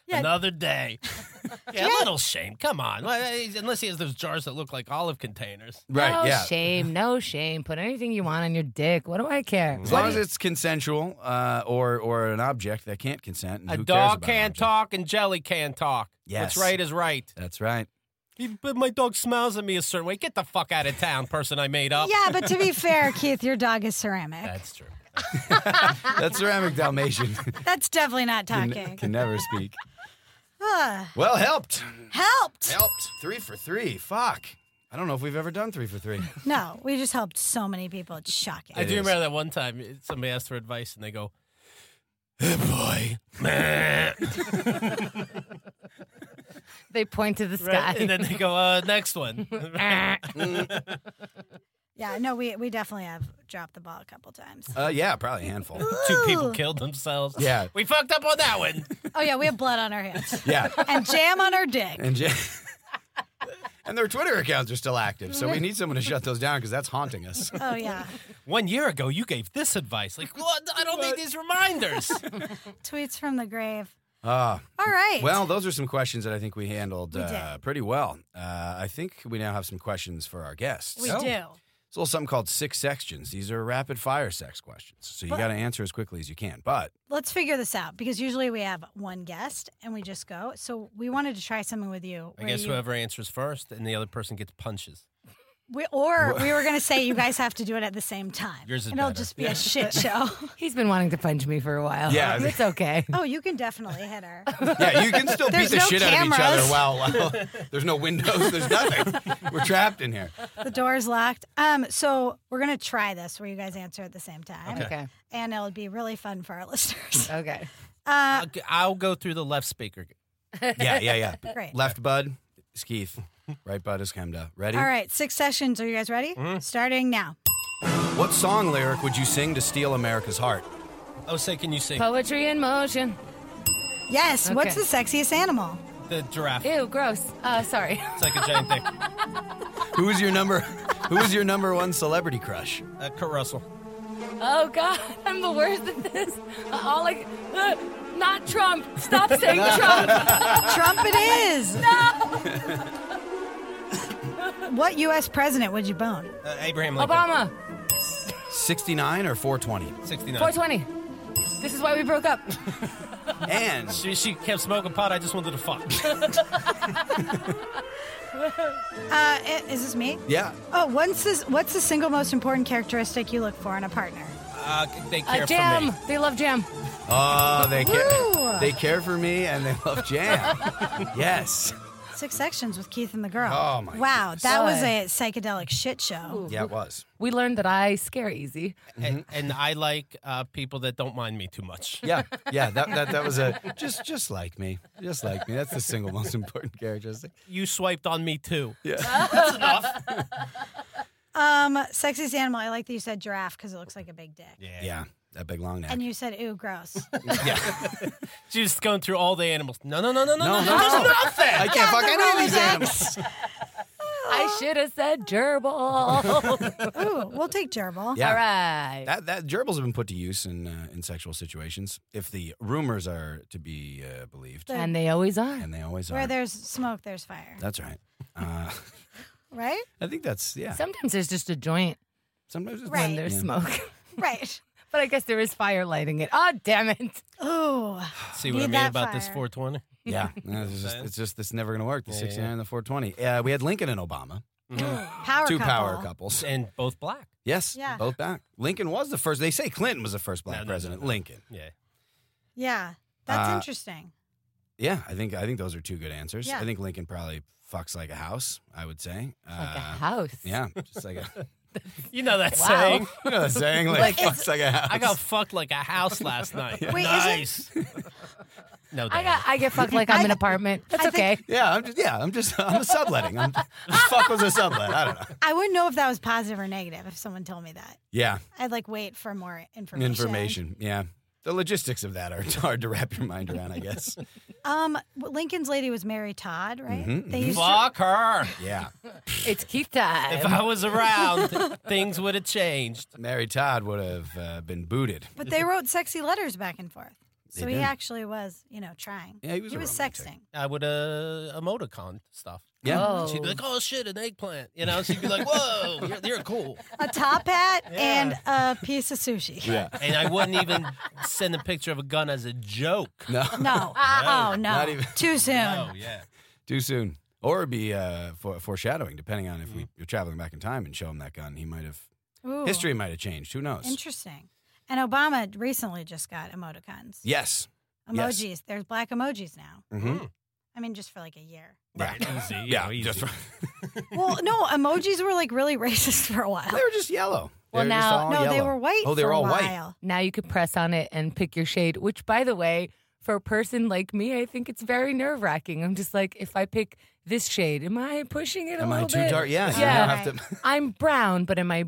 Yeah. Another day. Yeah, a little shame. Come on. Well, unless he has those jars that look like olive containers. Right, no yeah. shame, no shame. Put anything you want on your dick. What do I care? As long as it's consensual uh, or or an object that can't consent. And A who cares dog about can't an object? talk and jelly can't talk. Yes. What's right is right. That's right. He- But my dog smiles at me a certain way. Get the fuck out of town, person I made up. Yeah, but to be fair, Keith, your dog is ceramic. That's true. That ceramic Dalmatian That's definitely not can, talking. can never speak. Ah, Well, helped. helped. Helped. Three for three. Fuck. I don't know if we've ever done three for three. No, we just helped so many people. It's shocking. I It do is. remember that one time somebody asked for advice and they go, "Hey, boy." Meh. They point to the sky. Right? And then they go, uh, next one. Yeah, no, we we definitely have dropped the ball a couple times. Uh, yeah, probably a handful. Two people killed themselves. Yeah. We fucked up on that one. Oh yeah, we have blood on our hands Yeah. and jam on our dick. And J- and their Twitter accounts are still active, so we need someone to shut those down because that's haunting us. Oh yeah, One year ago, you gave this advice. Like, what? I don't need these reminders. tweets from the grave. Uh, All right. well, those are some questions that I think we handled We uh, did. pretty well. Uh, I think we now have some questions for our guests. we Oh. do. It's a little something called six sections. These are rapid fire sex questions, so you But- got to answer as quickly as you can. But Let's figure this out because usually we have one guest and we just go. So we wanted to try something with you. I where guess you- whoever answers first and the other person gets punches. we, or we were going to say you guys have to do it at the same time. Yours is and it'll better. just be a shit show. He's been wanting to punch me for a while. Yeah. It's okay. Oh, you can definitely hit her. yeah, you can still beat There's the no shit out of each other cameras. while, while there's no windows, there's nothing. We're trapped in here. The door's locked. Um, so we're gonna try this where you guys answer at the same time, Okay. Okay. and it'll be really fun for our listeners. Okay. Uh, I'll, g- I'll go through the left speaker. Yeah, yeah, yeah. great. Left bud is Keith. Right bud is Kemda. Ready? All right, six sessions. Are you guys ready? Starting now. What song lyric would you sing to steal America's heart? Oh, say, can you sing? Poetry in motion. Yes. What's Okay. the sexiest animal? The giraffe. Ew, gross. Uh, sorry. It's like a giant dick. Who is your number? Who is your number one celebrity crush? Uh, Kurt Russell. Oh God, I'm the worst at this. Uh, all like, uh, not Trump. Stop saying Trump. Trump it is. What U S president would you bone? Uh, Abraham Lincoln. Obama. sixty-nine or four twenty? sixty-nine. four twenty. This is why we broke up. And She, she kept smoking pot. I just wanted to fuck. Uh, i- is this me? yeah, Oh, what's this? What's the single most important characteristic you look for in a partner? Uh, they care Uh, for jam. me. They love jam. oh, they Woo! care. They care for me and they love jam. Yes. Six sections with Keith and the girl. Oh, my Wow, goodness. that was a psychedelic shit show. Yeah, it was. We learned that I scare easy. And, and I like uh, people that don't mind me too much. Yeah, yeah. That that that was a just just like me, just like me. That's the single most important characteristic. You swiped on me too. Yeah. That's enough. Um, sexiest animal. I like that you said giraffe because it looks like a big dick. Yeah, that big long neck. And you said, "Ooh, gross." yeah. She's going through all the animals. No, no, no, no, no, No, no. no. There's nothing. I can't fuck the any of these Rolodex. animals. I should have said gerbil. Ooh, we'll take gerbil. Yeah. All right. That that gerbils have been put to use in uh, in sexual situations, if the rumors are to be uh, believed, The- And they always are. and they always Where are. there's smoke, there's fire. That's right. Uh, Right? I think that's yeah. Sometimes there's just a joint Sometimes it's Right. when there's Yeah. smoke. Right. But I guess there is fire lighting it. Oh, damn it. Ooh. See what Need I mean that about this fire. four twenty? Yeah, Yeah, it's just Saying. it's just it's never going to work. The Yeah, sixty-nine yeah. and the four twenty. Uh, we had Lincoln and Obama, Power two couple. power couples. And both black. Yes, Yeah. both back. Lincoln was the first. They say Clinton was the first black No, no, no, president. no. Lincoln. Yeah. Yeah. That's Uh, interesting. Yeah, I think I think those are two good answers. Yeah. I think Lincoln probably fucks like a house. I would say. Like a Uh, house. Yeah, just like a You know that Wow. saying. you know the saying like, Like, fucks like a house. I got fucked like a house last night. Wait, is it- nice. no, I damn. got I get fucked like I'm in an apartment. That's I think- okay. yeah, I'm just yeah, I'm just I'm a subletting. I'm just fuck was a sublet. I don't know. I wouldn't know if that was positive or negative if someone told me that. Yeah, I'd like wait for more information. information. Yeah, the logistics of that are hard to wrap your mind around. I guess. Um, Lincoln's lady was Mary Todd, right? Mhm, They mhm. used to, Fuck her. Yeah, It's Keith time. If I was around, things would have changed. Mary Todd would have uh, been booted. but they wrote sexy letters back and forth. So They he did. actually was, you know, trying. Yeah, he was He a was romantic. sexting. I would uh, emoticon stuff. Yeah. Oh. She'd be like, "Oh shit, an eggplant," you know. She'd be like, "Whoa, you're, you're cool." A top hat Yeah. and a piece of sushi. Yeah. And I wouldn't even send a picture of a gun as a joke. No. No. Oh, no. Not even- Too soon. Oh yeah. Too soon. Or it'd be uh, for, foreshadowing, depending on if we, you're traveling back in time and show him that gun. He might have, Ooh, history might have changed. Who knows? Interesting. And Obama recently just got emoticons. Yes. Emojis. Yes. There's black emojis now. Mm-hmm. I mean, just for like a year. Right. Easy. You Yeah. know, easy. Just for, Well, no, emojis were like really racist for a while. they were just yellow. They Well, were just now- all No, they yellow. were white Oh, they for were all a white. while. Now you could press on it and pick your shade, which, by the way, for a person like me, I think it's very nerve wracking. I'm just like, if I pick this shade, am I pushing it a Am I little too bit? dark? Yeah. you Yeah. don't have to. I'm brown, but am I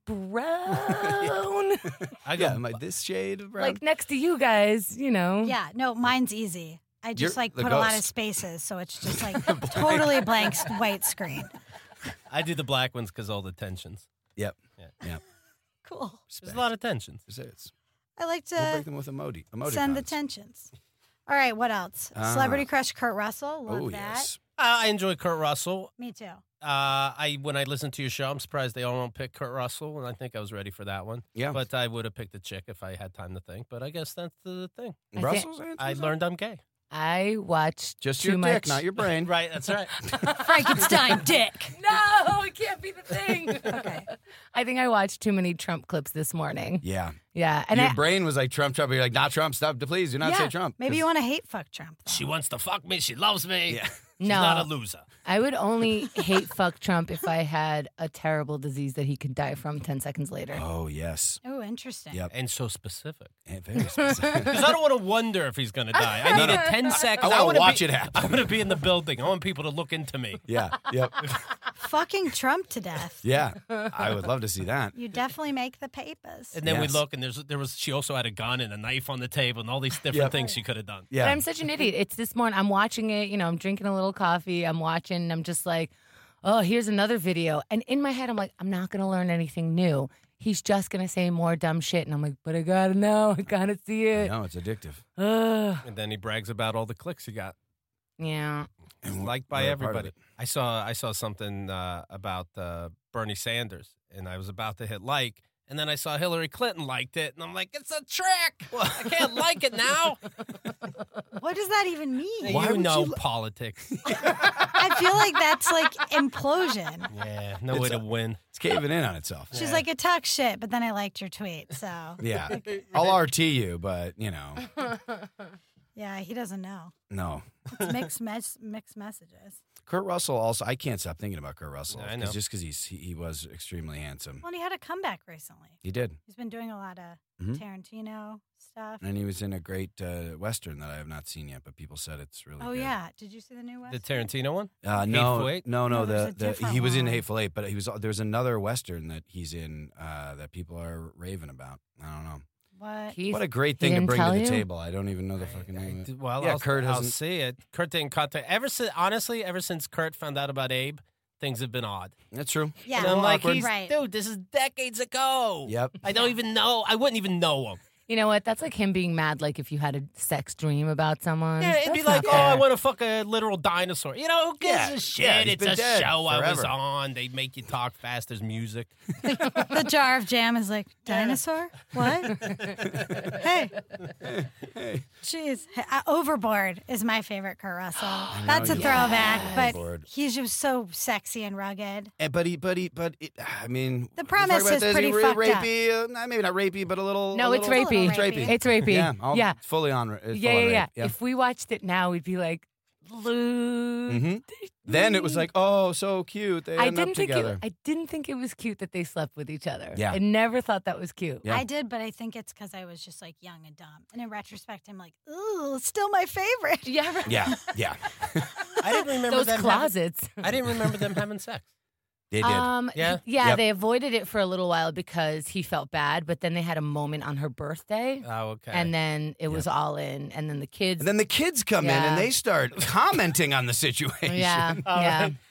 brown? I go. Yeah. Am I this shade of brown? Like next to you guys, you know. Yeah, no, mine's easy. I just You're like the put a lot of ghost. spaces, so it's just like totally blank s- white screen. I do the black ones because all the tensions. Yep. Yeah. Yep. Cool. There's a lot of tensions. It's- it's- I like We'll to break them with emoji. Emoticons. send the tensions. All right, what else? Ah. Celebrity crush Kurt Russell. Love Oh that. yes. Uh, I enjoy Kurt Russell. Me too. Uh, I when I listen to your show, I'm surprised they all don't pick Kurt Russell, and I think I was ready for that one. Yeah. But I would have picked a chick if I had time to think. But I guess that's the thing. I Brussels. I learned I'm gay. I watched just too your much. dick, not your brain. Right. That's right. Frankenstein dick. No, it can't be the thing. Okay. I think I watched too many Trump clips this morning. Yeah. Yeah, and your I, brain was like Trump, Trump. You're like, not Trump. Stop. Please do not yeah, say Trump. Maybe you 'Cause- want to hate fuck Trump. Though. She wants to fuck me. She loves me. Yeah. She's No. not a loser. I would only hate fuck Trump if I had a terrible disease that he could die from ten seconds later. Oh yes. Oh, interesting. Yep. And so specific. And very specific. Because I don't want to wonder if he's going to die. I need No, no. it ten seconds. I wanna wanna watch be, it happen. I want to be in the building. I want people to look into me. yeah. Yep. Fucking Trump to death. Yeah. I would love to see that. You definitely make the papers. And then Yes. we look, and there's there was she also had a gun and a knife on the table and all these different Yep. things she could have done. Yeah. But I'm such an idiot. It's this morning. I'm watching it. You know, I'm drinking a little coffee. I'm watching. And I'm just like, oh, here's another video. And in my head, I'm like, I'm not going to learn anything new. He's just going to say more dumb shit. And I'm like, but I got to know. I got to see it. No, it's addictive. Ugh. And then he brags about all the clicks he got. Yeah. It's And liked by we're a part of everybody. it. I saw I saw something uh, about uh, Bernie Sanders, and I was about to hit like, and then I saw Hillary Clinton liked it, and I'm like, it's a trick. I can't like it now. What does that even mean? Why you would know you li- politics. I feel like that's like implosion. Yeah, no way It's to a- win. It's caving in on itself. She's like, it talks shit, but then I liked your tweet. So, Yeah. I'll R T you, but you know, yeah, he doesn't know. no. It's mixed, mes- mixed messages. Kurt Russell also. I can't stop thinking about Kurt Russell. Yeah, I 'cause know. Just because he's he, he was extremely handsome. Well, and he had a comeback recently. He did, He's been doing a lot of Mhm. Tarantino stuff. and he was in a great uh, western that I have not seen yet, but people said it's really. Oh, good. yeah. Did you see the new one? The Tarantino one? Uh, no, Hateful Eight? no, no, No, there's a The, the different he was in one. Hateful Eight, but he was there's another western that he's in uh, that people are raving about. I don't know. What? Keith, What a great he thing to didn't bring to tell the you? table. I don't even know the fucking I- name. of it. well, yeah, I'll, Kurt I'll hasn't. see it. Kurt didn't contact. Ever since, honestly, ever since Kurt found out about Abe, things have been odd. That's true. Yeah. And I'm like, awkward. he's, Right. dude, this is decades ago. Yep. I don't even know. I wouldn't even know him. You know what? That's like him being mad, like if you had a sex dream about someone. Yeah, it'd be That's like, not oh, I fair. want to fuck a literal dinosaur. You know, who gives Yeah, a shit? yeah, he's It's been a dead show I was forever. on. They make you talk fast. There's music. The jar of jam is like, dinosaur? What? Hey. Jeez. Hey, uh, Overboard is my favorite Kurt Russell. That's a you throwback, love but Overboard. he's just so sexy and rugged. Eh, but he, but he, but it, I mean, The we premise talk about is this, pretty he ra- fucked up. rapey, uh, nah, maybe not rapey, but a little. No, a it's little, rapey. It's rapey. It's rapey. Yeah, I'll yeah. fully on. It's Yeah, full yeah, on yeah, rape. yeah. If we watched it now, we'd be like, Luke. Mhm. Then it was like, oh, so cute. They I end up didn't think together. it. I didn't think it was cute that they slept with each other. Yeah. I never thought that was cute. Yeah. I did, but I think it's because I was just like young and dumb. And in retrospect, I'm like, ooh, still my favorite. Yeah. Right. yeah, yeah, I didn't remember Those them closets. Having, I didn't remember them having sex. they did. Um, Yeah? yeah, Yep. they avoided it for a little while because he felt bad, but then they had a moment on her birthday, Oh, okay. and then it was all in, and then the kids. and then the kids come in Yeah. and they start commenting on the situation. yeah, All yeah. right.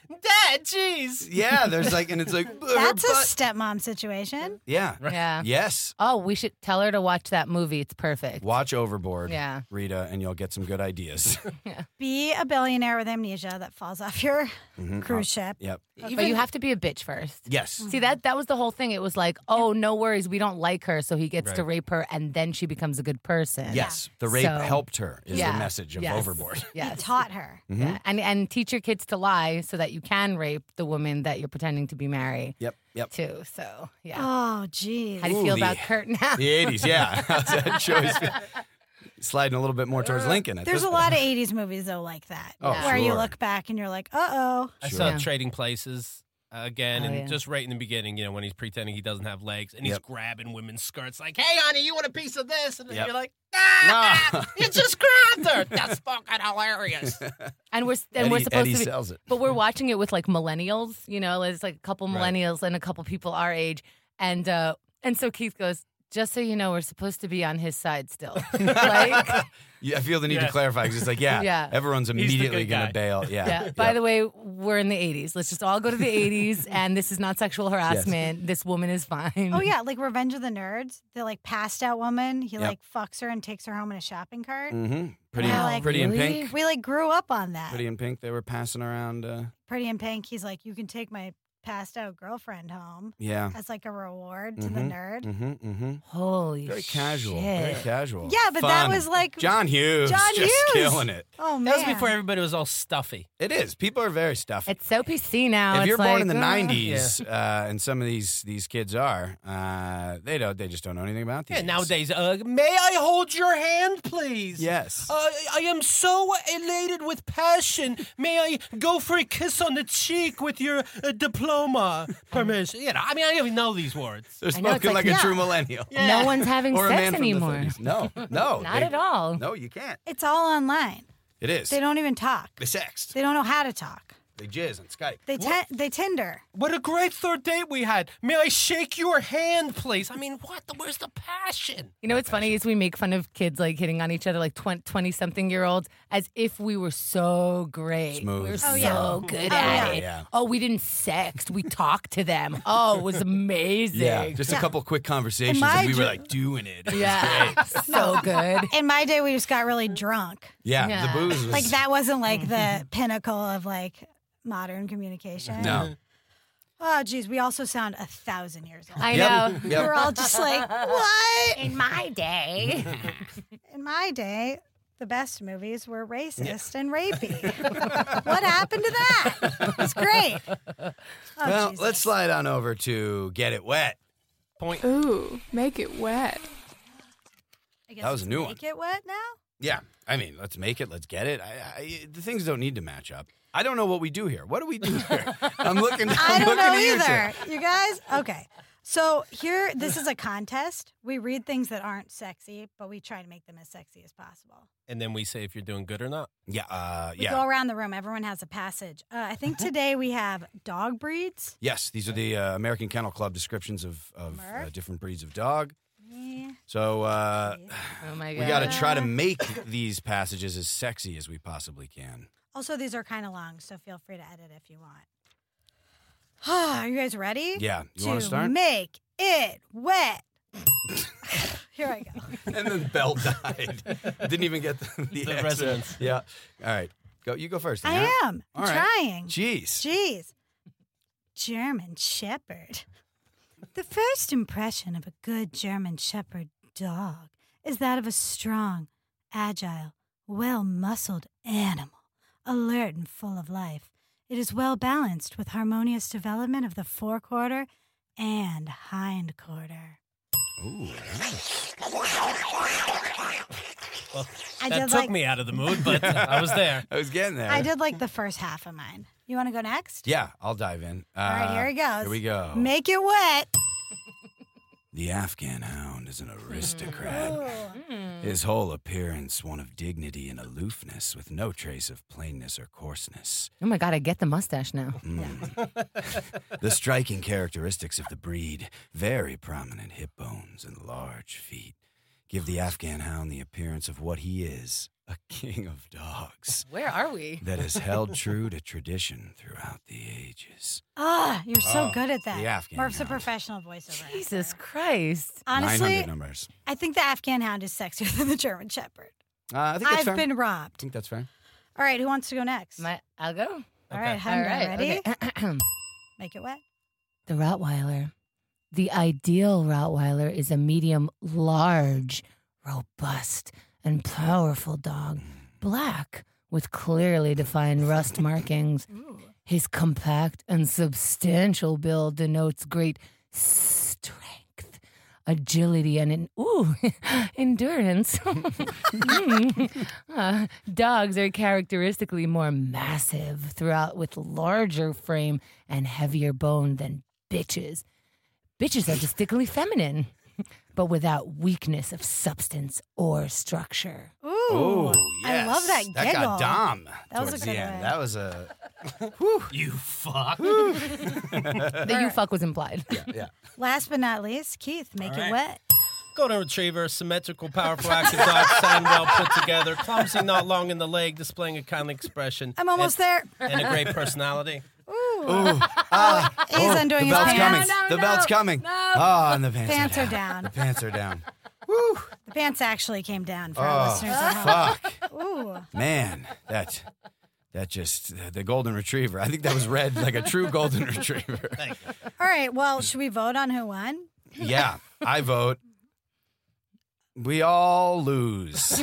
Dad, jeez. Yeah, there's like, and it's like her That's a butt- stepmom situation. yeah. Yeah. Yes. Oh, we should tell her to watch that movie. It's perfect. Watch Overboard, Yeah. Rita, and you'll get some good ideas. Be a billionaire with amnesia that falls off your Mhm. cruise ship. Yep. But you have to be a bitch first. Yes. See, that that was the whole thing. It was like, oh, no worries, we don't like her, so he gets to Right. rape her, and then she becomes a good person. Yes. The rape So- helped her is Yeah. the message of Yes. Overboard. He Yes. taught her. Mm-hmm. Yeah. And and teach your kids to lie so that you can rape the woman that you're pretending to be married Yep. Yep. to. So yeah. Oh, geez. How do you Ooh, feel the- about Kurt now? The eighties, yeah. How's that choice? Sliding a little bit more towards Lincoln. At There's this a point. lot of eighties movies, though, like that. Oh, where you sure. look back and you're like, uh-oh. I Sure. saw Yeah. Trading Places uh, again, Oh, and yeah. just right in the beginning, you know, when he's pretending he doesn't have legs, and he's Yep. grabbing women's skirts, like, "Hey, honey, you want a piece of this?" And then Yep. you're like, "Ah, No. you just grabbed her." That's fucking hilarious. And we're and we're Eddie, supposed Eddie to be, sells it. but we're watching it with like millennials. You know, there's like a couple Right. millennials and a couple people our age, and uh, and so Keith goes, just so you know, we're supposed to be on his side still. like, Yeah, I feel the need to Yes. clarify because it's like, yeah, Yeah. everyone's the immediately good going guy. to bail. Yeah. yeah. By the way, we're in the eighties. Let's just all go to the eighties, and this is not sexual harassment. This woman is fine. Oh, yeah, like Revenge of the Nerds. The, like, passed out woman. He, Yep. like, fucks her and takes her home in a shopping cart. Mm-hmm. Pretty, Wow, like, pretty in really? pink. We, like, grew up on that. Pretty in pink. They were passing around. Uh, Pretty in Pink, he's like, you can take my passed out girlfriend home yeah. as, like, a reward to the Mhm. nerd. Mm-hmm. Mm-hmm. Holy Very shit. casual. Very casual. Yeah, but that Fun. was like, John Hughes. John just Hughes. killing it. oh, man. That was before everybody was all stuffy. It is. People are very stuffy. It's so P C now. if It's you're born like, in the uh, nineties, uh, and some of these these kids are, uh, they don't. They just don't know anything about these. Yeah, things. nowadays, uh, may I hold your hand, please? Yes. Uh, I am so elated with passion. May I go for a kiss on the cheek with your uh, diploma permission? You know, I mean, I don't even know these words. They're I know, it's smoking like, like- a yeah. true millennial. No one's having Or a sex man from the anymore. thirties. No, no. Not they- at all. No, you can't. It's all online. It is. They don't even talk. They sexed. They don't know how to talk. They jizz on Skype. They What? te- they Tinder. What a great third date we had. May I shake your hand, please? I mean, what? The, where's the passion? You know what's funny is we make fun of kids like hitting on each other like twenty-something year olds as if we were so great. Smooth. We were Oh, so yeah. good Oh, at yeah. it. Yeah. Oh, we didn't sext. We talked to them. Oh, it was amazing. Yeah, just a couple quick conversations, my and we were ge- like doing it. It was Yeah. great. So good. In my day, we just got really drunk. Yeah, Yeah. the booze was Like that wasn't like the pinnacle of like modern communication. No. Oh, geez, we also sound a thousand years old. I Yep. know. Yep. We're all just like, what? In my day. In my day, the best movies were racist and rapey. What happened to that? It's great. Oh, Well, Jesus. let's slide on over to Get It Wet. Point. Ooh, make it wet. I guess that was a it's new one. Make it wet now? Yeah, I mean, let's make it. Let's get it. I, I, the things don't need to match up. I don't know what we do here. What do we do here? I'm looking. I'm I don't looking know at you either. two. You guys? Okay. So here, this is a contest. We read things that aren't sexy, but we try to make them as sexy as possible. And then we say if you're doing good or not. Yeah, uh, We yeah. go around the room. Everyone has a passage. Uh, I think today we have dog breeds. Yes, these are the uh, American Kennel Club descriptions of, of uh, Merc. different breeds of dog. Eh, So uh, Oh my god. we got to try to make these passages as sexy as we possibly can. Also, these are kind of long, so feel free to edit if you want. Are you guys ready? Yeah, you to want to start? make it wet. Here I go. And then Belle died. Didn't even get the, the, The extra- resonance. Yeah. All right, go. You go first. I Hannah. am. I'm All right. trying. Jeez. Jeez. German Shepherd. The first impression of a good German Shepherd dog is that of a strong, agile, well-muscled animal, alert and full of life. It is well balanced with harmonious development of the forequarter and hindquarter. Ooh. Well, I that did took like me out of the mood, but I was there. I was getting there. I did like the first half of mine. You want to go next? Yeah, I'll dive in. Uh, All right, here he goes. Here we go. Make it wet. The Afghan hound is an aristocrat. Ooh. His whole appearance one of dignity and aloofness with no trace of plainness or coarseness. Oh my god, I get the mustache now. The striking characteristics of the breed, very prominent hip bones and large feet. give the Afghan hound the appearance of what he is, a king of dogs Where are we? that has held true to tradition throughout the ages. Ah, you're so Oh, good at that. the Afghan Murph's a hound. professional voiceover. Jesus actor. Christ. nine Honestly, hundred numbers. I think the Afghan hound is sexier than the German Shepherd. Uh, I think that's I've fair. been I robbed. think that's fair. All right, who wants to go next? My, I'll go. All right, All Hunter, right. ready? Okay. Make it wet. The Rottweiler. The ideal Rottweiler is a medium, large, robust, and powerful dog. Black, with clearly defined rust markings. His compact and substantial build denotes great strength, agility, and an, ooh, endurance. Mm. Uh, dogs are characteristically more massive throughout, with larger frame and heavier bone than bitches. Bitches are distinctly feminine, but without weakness of substance or structure. Ooh, Oh, I yes. love that That giggle. got Dom That was a towards good the end. one. That was a You fuck. The you fuck was implied. yeah. Last but not least, Keith, make All it right. wet. Golden Retriever, symmetrical, powerful, active dog, sound well put together, clumsy, not long in the leg, displaying a kindly expression. I'm almost there. and, and a great personality. Ooh. Ooh, ah, He's oh, undoing the his belt's pants. coming. No, the no, belt's coming. no. Oh, and the pants, Pants are are down. down. The pants are down. Woo. The pants actually came down for our Oh, listeners at home. fuck. Ooh. Man, that that just the golden retriever. I think that was red like a true golden retriever. All right, well, should we vote on who won? Yeah, I vote. We all lose.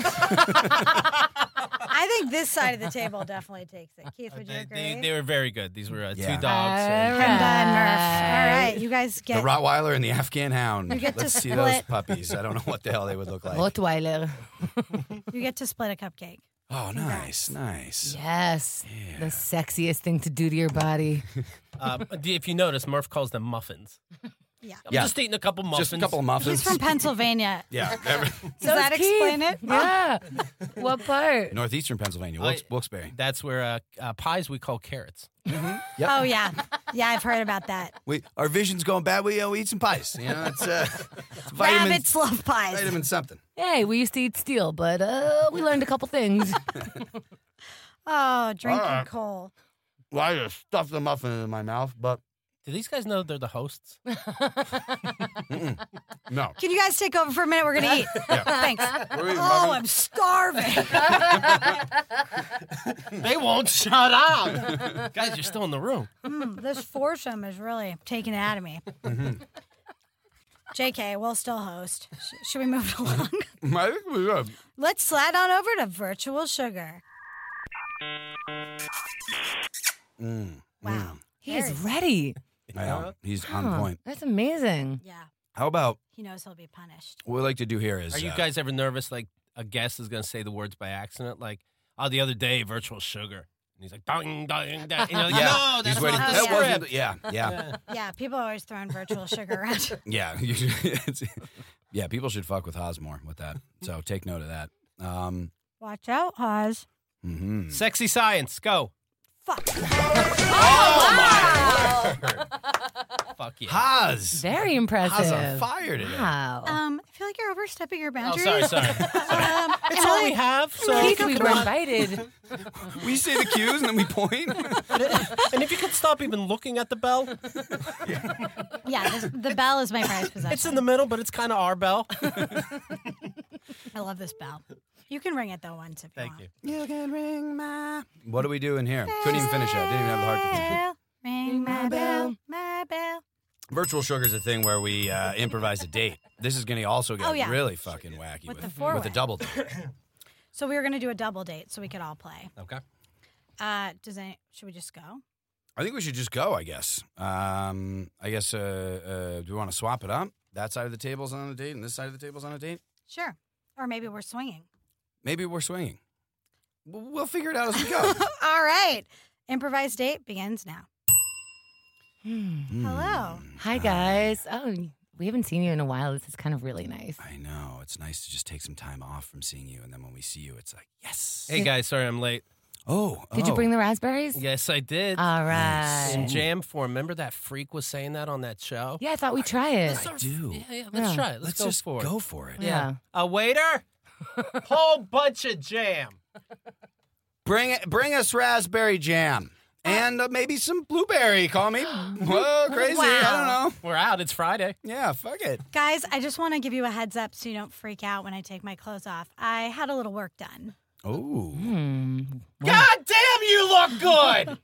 I think this side of the table definitely takes it. Keith, would you They, agree? they, they were very good. These were uh, Yeah. two dogs. All and- right. Panda and Murph. All right, you guys The get Rottweiler and the Afghan Hound. You get to Let's see those split. puppies. I don't know what the hell they would look like. Rottweiler. you get to split a cupcake. Oh, nice, nice. Yes. The sexiest thing to do to your body. Um, if you notice, Murph calls them muffins. Yeah. I'm Yeah. just eating a couple muffins. Just a couple of muffins. He's from Pennsylvania. yeah, every- Does that explain it? Yeah. What part? northeastern Pennsylvania, Oh, Wilkes- Wilkes-Barre. That's where uh, uh, pies we call carrots. Yep. Oh, yeah. Yeah, I've heard about that. We our vision's going bad. We, uh, we eat some pies. You know, it's, uh, it's vitamin, Rabbits love pies. vitamin something. Hey, we used to eat steel, but uh, we learned a couple things. Oh, drinking Uh. coal. Well, I just stuffed the muffin in my mouth, but Do these guys know they're the hosts? no. Can you guys take over for a minute? We're going to eat. Thanks. We're eating Oh, muffins. I'm starving. They won't shut up. Guys, you're still in the room. Mm, this foursome is really taking it out of me. J K, we'll still host. Sh- should we move along? I think we are. Let's slide on over to virtual sugar. Mm, Wow. He is Very- ready. I know. He's on Huh, point. That's amazing. Yeah. How about He knows he'll be punished. what we like to do here is Are you uh, guys ever nervous like a guest is going to say the words by accident? Like, oh, the other day, virtual sugar. And he's like, ding, ding, ding. And you're like, yeah, no, that's he's waiting. not the that yeah. wasn't. script. Yeah, yeah, Yeah. Yeah, people are always throwing virtual sugar around. yeah. You should- it's- yeah, people should fuck with Haas more with that. So take note of that. Um, Watch out, Haz. mhm. Sexy science, go. Fuck. Fuck yeah. Haas. Very impressive. Haas on fire today. Wow. Um, I feel like you're overstepping your Oh, boundaries. sorry, sorry. Um, It's all we have. So, Keith, we were invited. We say the cues and then we point. and if you could stop even looking at the bell, yeah, this, the bell is my prized possession. it's in the middle, but it's kind of our bell. I love this bell. You can ring it though once if you Thank want. you. You can ring my. What do we do in here? Couldn't even finish that. Didn't even have the heart to finish. Bell, ring my bell, my bell. Virtual sugar is a thing where we uh, improvise a date. This is going to also get Oh, yeah. really fucking wacky With with, the four-way. with the double date. So we were gonna do a double date so we could all play. Okay. Uh, does any? Should we just go? I think we should just go. I guess. Um, I guess. Uh, uh, do we want to swap it up? That side of the table's on a date, and this side of the table's on a date. Sure. Or maybe we're swinging. Maybe we're swinging. W- We'll figure it out as we go. All right. Improvised date begins now. Hmm. Hello. Hi, guys. Oh, we haven't seen you in a while. This is kind of really nice. I know. It's nice to just take some time off from seeing you, and then when we see you, it's like, yes. Hey guys, sorry I'm late. Oh, Did you oh. bring the raspberries? Yes, I did. All right. In jam form. Remember that freak was saying that on that show? Yeah, I thought we'd try it. Let's start- do. Yeah, yeah, let's Yeah. try it. Let's, Let's go just for it. go for it. Yeah. A waiter, whole bunch of jam. Bring it. Bring us raspberry jam and uh, maybe some blueberry. Call me whoa crazy. I don't know. We're out. It's Friday. Yeah, fuck it. Guys, I just want to give you a heads up so you don't freak out when I take my clothes off. I had a little work done. Oh, Hmm. God damn, you look good.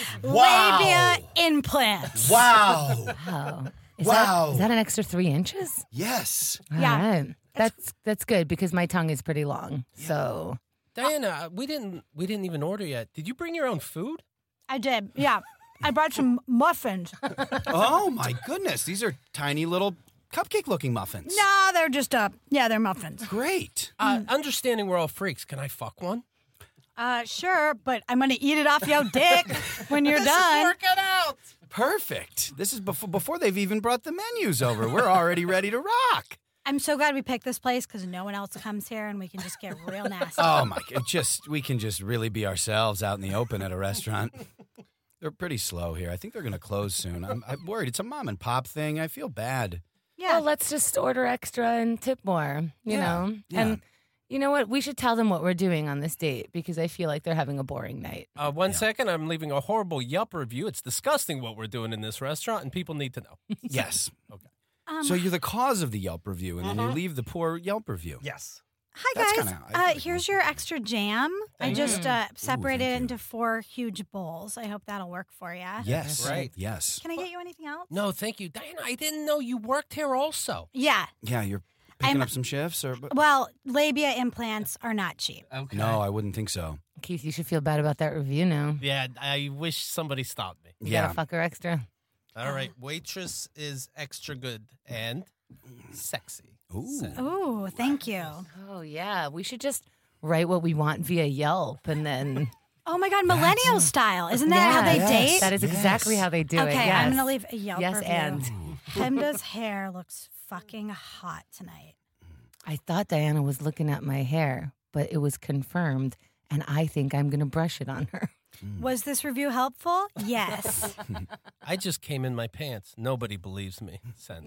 wow! Labia implants. Wow! Wow. Is Wow. That, is that an extra three inches? Yes. All Yeah. right. That's that's good because my tongue is pretty long. So Diana, we didn't we didn't even order yet. Did you bring your own food? I did. Yeah. I brought some muffins. Oh my goodness, these are tiny little cupcake-looking muffins. No, they're just, uh, yeah, they're muffins. Great. Uh, understanding we're all freaks, can I fuck one? Uh, sure, but I'm going to eat it off your dick when you're done. Work it out. Perfect. This is before before they've even brought the menus over. We're already ready to rock. I'm so glad we picked this place because no one else comes here and we can just get real nasty. Oh my! It just we can just really be ourselves out in the open at a restaurant. They're pretty slow here. I think they're going to close soon. I'm, I'm worried. It's a mom and pop thing. I feel bad. Yeah. well, let's just order extra and tip more, you Yeah, know? yeah. And you know what? We should tell them what we're doing on this date because I feel like they're having a boring night. Uh, one second, I'm leaving a horrible Yelp review. It's disgusting what we're doing in this restaurant, and people need to know. Yes. Okay. Um, So you're the cause of the Yelp review, and then you leave the poor Yelp review. Yes. Hi, That's guys. kinda- I uh, like here's your extra jam. I Thank just you. uh, separated thank it you. into four huge bowls. I hope that'll work for you. Yes. Right. Yes. Can I get you anything else? No, thank you. Diana, I didn't know you worked here also. Yeah. Yeah, you're picking I'm- up some shifts, or Well, labia implants are not cheap. Okay. no? I wouldn't think so. Keith, you should feel bad about that review now. Yeah, I wish somebody stopped me. You Yeah. gotta fuck her extra. All right, waitress is extra good and sexy. Ooh. Ooh, thank you. Oh yeah, we should just write what we want via Yelp and then Oh my God, millennial style. Isn't that how they Yes. date? that is Yes. exactly how they do okay, it. Yes. I'm gonna leave a Yelp Yes, review. and Hemda's hair looks fucking hot tonight. I thought Diana was looking at my hair, but it was confirmed, and I think I'm gonna brush it on her. Was this review helpful? Yes. I just came in my pants. Nobody believes me. Send.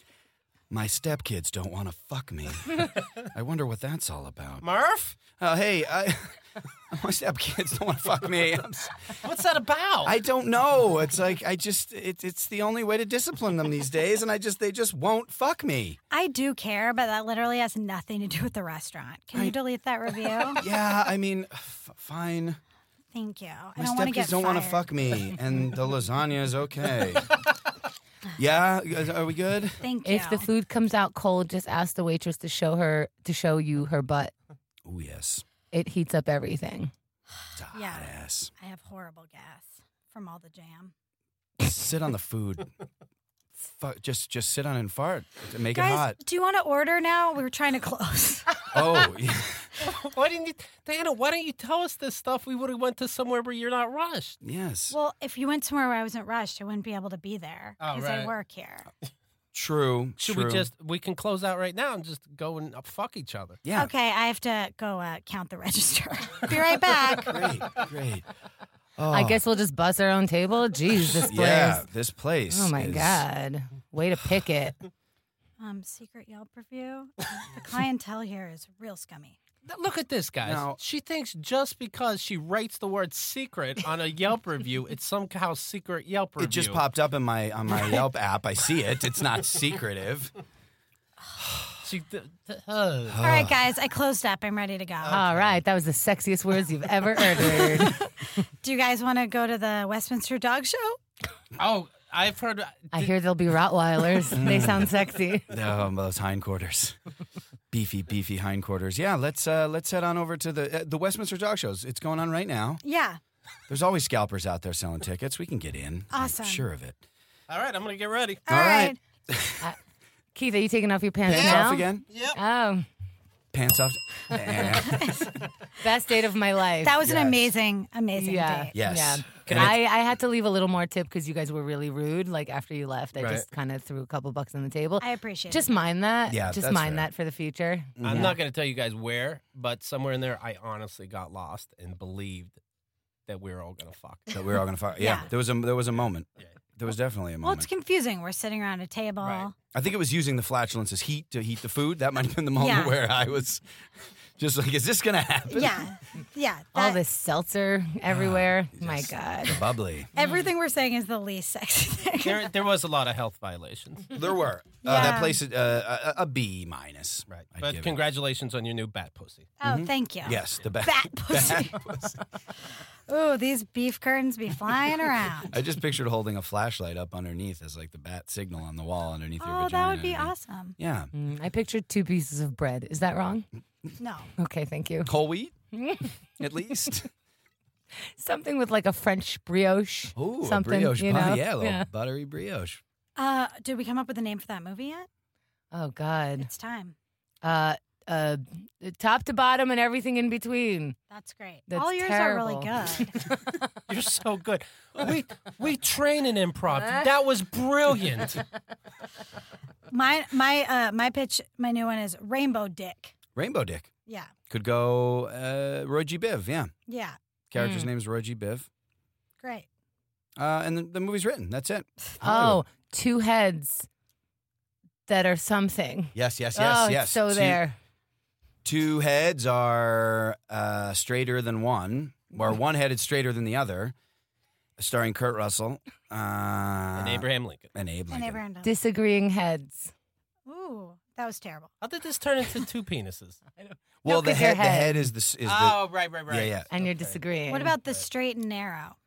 My stepkids don't want to fuck me. I wonder what that's all about. Murph? Oh, hey, I, my stepkids don't want to fuck me. I'm s- What's that about? I don't know. It's like I just it, it's the only way to discipline them these days, and I just they just won't fuck me. I do care, but that literally has nothing to do with the restaurant. Can you I- delete that review? Yeah, I mean, f- fine. Thank you. I My don't want to stepkids get don't want to fired. fuck me, and the lasagna is okay. Yeah, are we good? Thank you. If the food comes out cold, just ask the waitress to show her to show you her butt. Oh yes, It heats up everything. it's a Yeah. hot ass. I have horrible gas from all the jam. Sit on the food. Fu- just just sit on it and fart. Make Guys, it hot. do you want to order now? We were trying to close. Oh, yeah. Why didn't you, Diana? Why don't you tell us this stuff? We would have went to somewhere where you're not rushed. yes. Well, if you went somewhere where I wasn't rushed, I wouldn't be able to be there Oh, because I right. work here. True. Should true. we just? We can close out right now and just go and uh, fuck each other. Yeah. Okay, I have to go uh, count the register. Be right back. Great. Great. Oh, I guess we'll just bust our own table. Jeez, this place. Yeah, this place. Oh my is- god. Way to pick it. Um, secret Yelp review. The clientele here is real scummy. Th- Look at this, guys. Now- she thinks just because she writes the word secret on a Yelp review, it's somehow secret Yelp review. It just popped up in my on my Yelp app. I see it. It's not secretive. She, th- th- uh. All right, guys, I closed up. I'm ready to go. All right, that was the sexiest words you've ever uttered. Do you guys want to go to the Westminster Dog Show? Oh, I've heard. I hear there'll be Rottweilers. They sound sexy. Oh, those hindquarters, beefy, beefy hindquarters. Yeah, let's uh, let's head on over to the uh, the Westminster Dog Shows. It's going on right now. Yeah. There's always scalpers out there selling tickets. We can get in. Awesome. I'm sure of it. All right, I'm gonna get ready. All All right. right. Keith, are you taking off your pants Pants now? off again. Yep. Oh, Pants off. Eh. best date of my life. That was an Yes. amazing, amazing yeah. date. Yes. Yeah. Can I, I had to leave a little more tip because you guys were really rude. Like after you left, I Right. just kind of threw a couple bucks on the table. I appreciate Just it. mind that. Yeah, Just that's mind fair. that for the future. I'm Yeah. not gonna tell you guys where, but somewhere in there, I honestly got lost and believed that we were all gonna fuck. That we were all gonna fuck. Yeah, Yeah. there was a there was a moment. Yeah. There was definitely a Well, moment. it's confusing. We're sitting around a table. Right. I think it was using the flatulence as heat to heat the food. That might have been the moment Yeah. where I was just like, "Is this gonna happen?" Yeah. Yeah. All that- this seltzer everywhere. My Just- God. Bubbly. Everything we're saying is the least sexy thing. There, there was a lot of health violations. There were. Uh, Yeah. that place, uh, a, a B minus. Right. I'd But give it. congratulations on your new bat pussy. Oh, thank you. Yes, the bat. Bat pussy. pussy. Ooh, these beef curtains be flying around. I just pictured holding a flashlight up underneath as like the bat signal on the wall underneath your Oh, vagina. that would be and- awesome. Yeah. Mm, I pictured two pieces of bread. Is that wrong? No. Okay, thank you. Whole wheat, at least. Something with like a French brioche. Ooh, Something, a brioche you bun. know? Yeah, a little Yeah. buttery brioche. Uh, did we come up with a name for that movie yet? Oh God. It's time. Uh, uh, top to bottom and everything in between. That's great. That's All yours terrible. are really good. You're so good. We we train in improv. That was brilliant. my my uh my pitch, my new one is Rainbow Dick. Rainbow Dick. Yeah. Could go uh, Roy G. Biv, yeah. Yeah. Character's Mm. name is Roy G. Biv. Great. Uh, and the, the movie's written. That's it. Oh, Hollywood. two heads that are something. Yes, yes, yes, oh, yes. it's so Two- there. Two heads are uh, straighter than one, or one head is straighter than the other, starring Kurt Russell. Uh, And Abraham Lincoln. And Abe And Lincoln. Abraham Dunn. Disagreeing heads. Ooh, that was terrible. How did this turn into two penises? Well, No, the 'cause they're head, the head. head is the s- is Oh, right, right, right. Yeah, yeah. And you're Okay. disagreeing. What about the straight and narrow?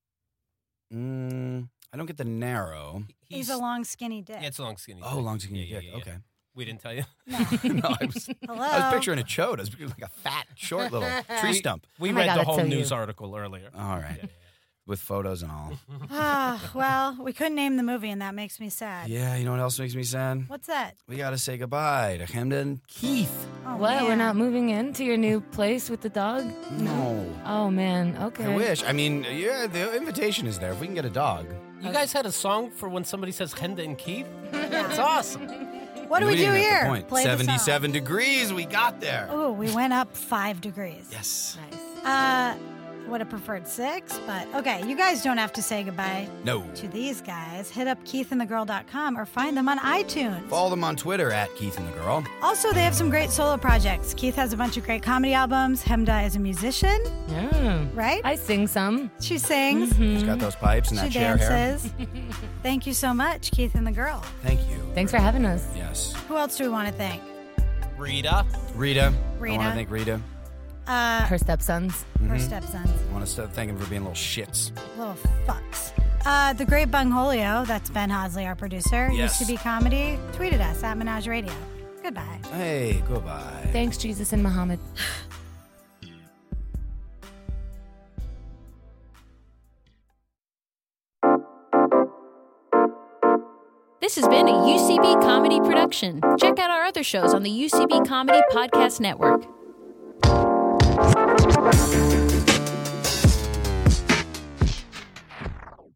the. Mm, I don't get the narrow. He's, a long, skinny dick. Yeah, it's a long skinny. Oh, dick. long skinny Yeah, yeah, dick. yeah, yeah. Okay. We didn't tell you. No. no, I was, Hello. I was picturing a chode. I was picturing like a fat, short little tree stump. We Oh my read God, the that's whole so you. news article earlier. All right. With photos and all. Ah, well, we couldn't name the movie, and that makes me sad. Yeah, you know what else makes me sad? What's that? We got to say goodbye to Hemden Keith. Oh, What? We're man. not moving into your new place with the dog? No. Oh, man. Okay. I wish. I mean, yeah, the invitation is there. If we can get a dog. You guys had a song for when somebody says Henda and Keith? That's awesome. What do we, do didn't get the here? point. Play the song. seventy-seven degrees. We got there. Oh, we went up five degrees. Yes. Nice. Uh, would have preferred six, but okay. You guys don't have to say goodbye No. to these guys. Hit up keith and the girl dot com or find them on iTunes. Follow them on Twitter at Keith and the Girl. Also, they have some great solo projects. Keith has a bunch of great comedy albums. Hemda is a musician, Yeah. right? I sing some. She sings. She's got those pipes and She that chair hair. dances. Thank you so much, Keith and the girl. Thank you. Thanks for having us. Yes. Who else do we want to thank? Rita. Rita. I Rita. want to thank Rita. Uh, Her stepsons. her stepsons. I want to thank him for being little shits. Little fucks. Uh, the great Bungholio, that's Ben Hosley, our producer, Yes. used to be comedy, tweeted us at Menage Radio. Goodbye. Hey, goodbye. Thanks, Jesus and Muhammad. This has been a U C B Comedy production. Check out our other shows on the U C B Comedy Podcast Network.